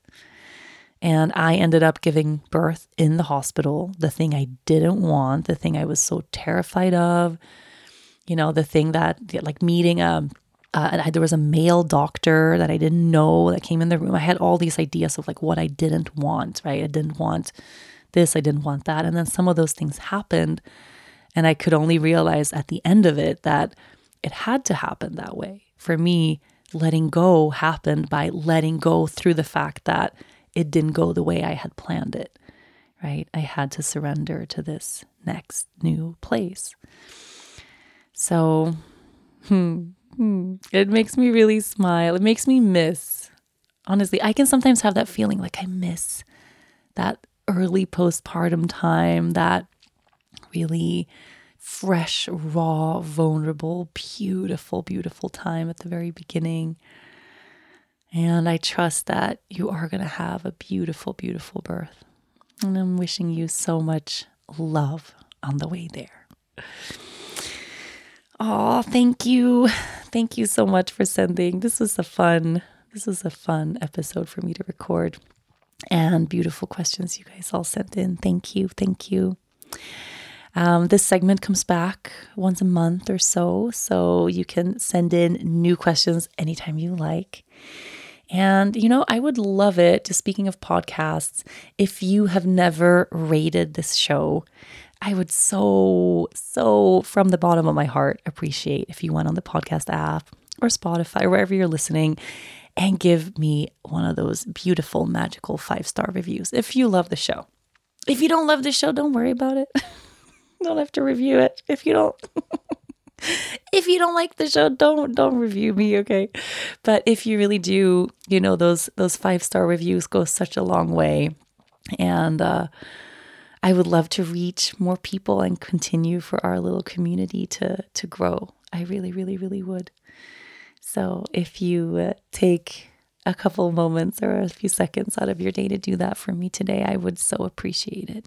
Speaker 1: And I ended up giving birth in the hospital, the thing I didn't want, the thing I was so terrified of, you know, the thing that, like meeting a, uh, there was a male doctor that I didn't know that came in the room. I had all these ideas of like what I didn't want, right? I didn't want this, I didn't want that. And then some of those things happened. And I could only realize at the end of it that it had to happen that way. For me, letting go happened by letting go through the fact that it didn't go the way I had planned it, right? I had to surrender to this next new place. So, hmm, hmm, it makes me really smile. It makes me miss, honestly, I can sometimes have that feeling like I miss that early postpartum time, that really fresh, raw, vulnerable, beautiful, beautiful time at the very beginning. And I trust that you are going to have a beautiful, beautiful birth. And I'm wishing you so much love on the way there. Oh, thank you. Thank you so much for sending. This was a fun, this was a fun episode for me to record. And beautiful questions you guys all sent in. Thank you. Thank you. Um, this segment comes back once a month or so, so you can send in new questions anytime you like. And, you know, I would love it, just speaking of podcasts, if you have never rated this show, I would so, so from the bottom of my heart appreciate if you went on the podcast app or Spotify or wherever you're listening and give me one of those beautiful, magical five-star reviews if you love the show. If you don't love the show, don't worry about it. Don't have to review it. If you don't, if you don't like the show, don't don't review me, okay? But if you really do, you know, those those five star reviews go such a long way, and uh, I would love to reach more people and continue for our little community to to grow. I really, really, really would. So if you uh, take a couple moments or a few seconds out of your day to do that for me today, I would so appreciate it.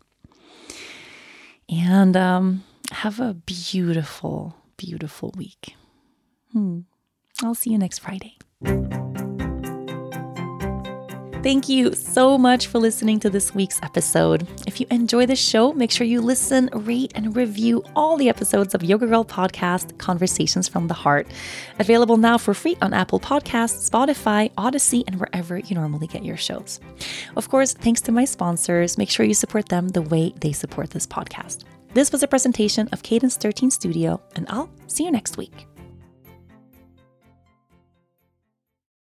Speaker 1: And um, have a beautiful, beautiful week. Hmm. I'll see you next Friday. Thank you so much for listening to this week's episode. If you enjoy the show, make sure you listen, rate, and review all the episodes of Yoga Girl Podcast, Conversations from the Heart. Available now for free on Apple Podcasts, Spotify, Odyssey, and wherever you normally get your shows. Of course, thanks to my sponsors. Make sure you support them the way they support this podcast. This was a presentation of Cadence thirteen Studio, and I'll see you next week.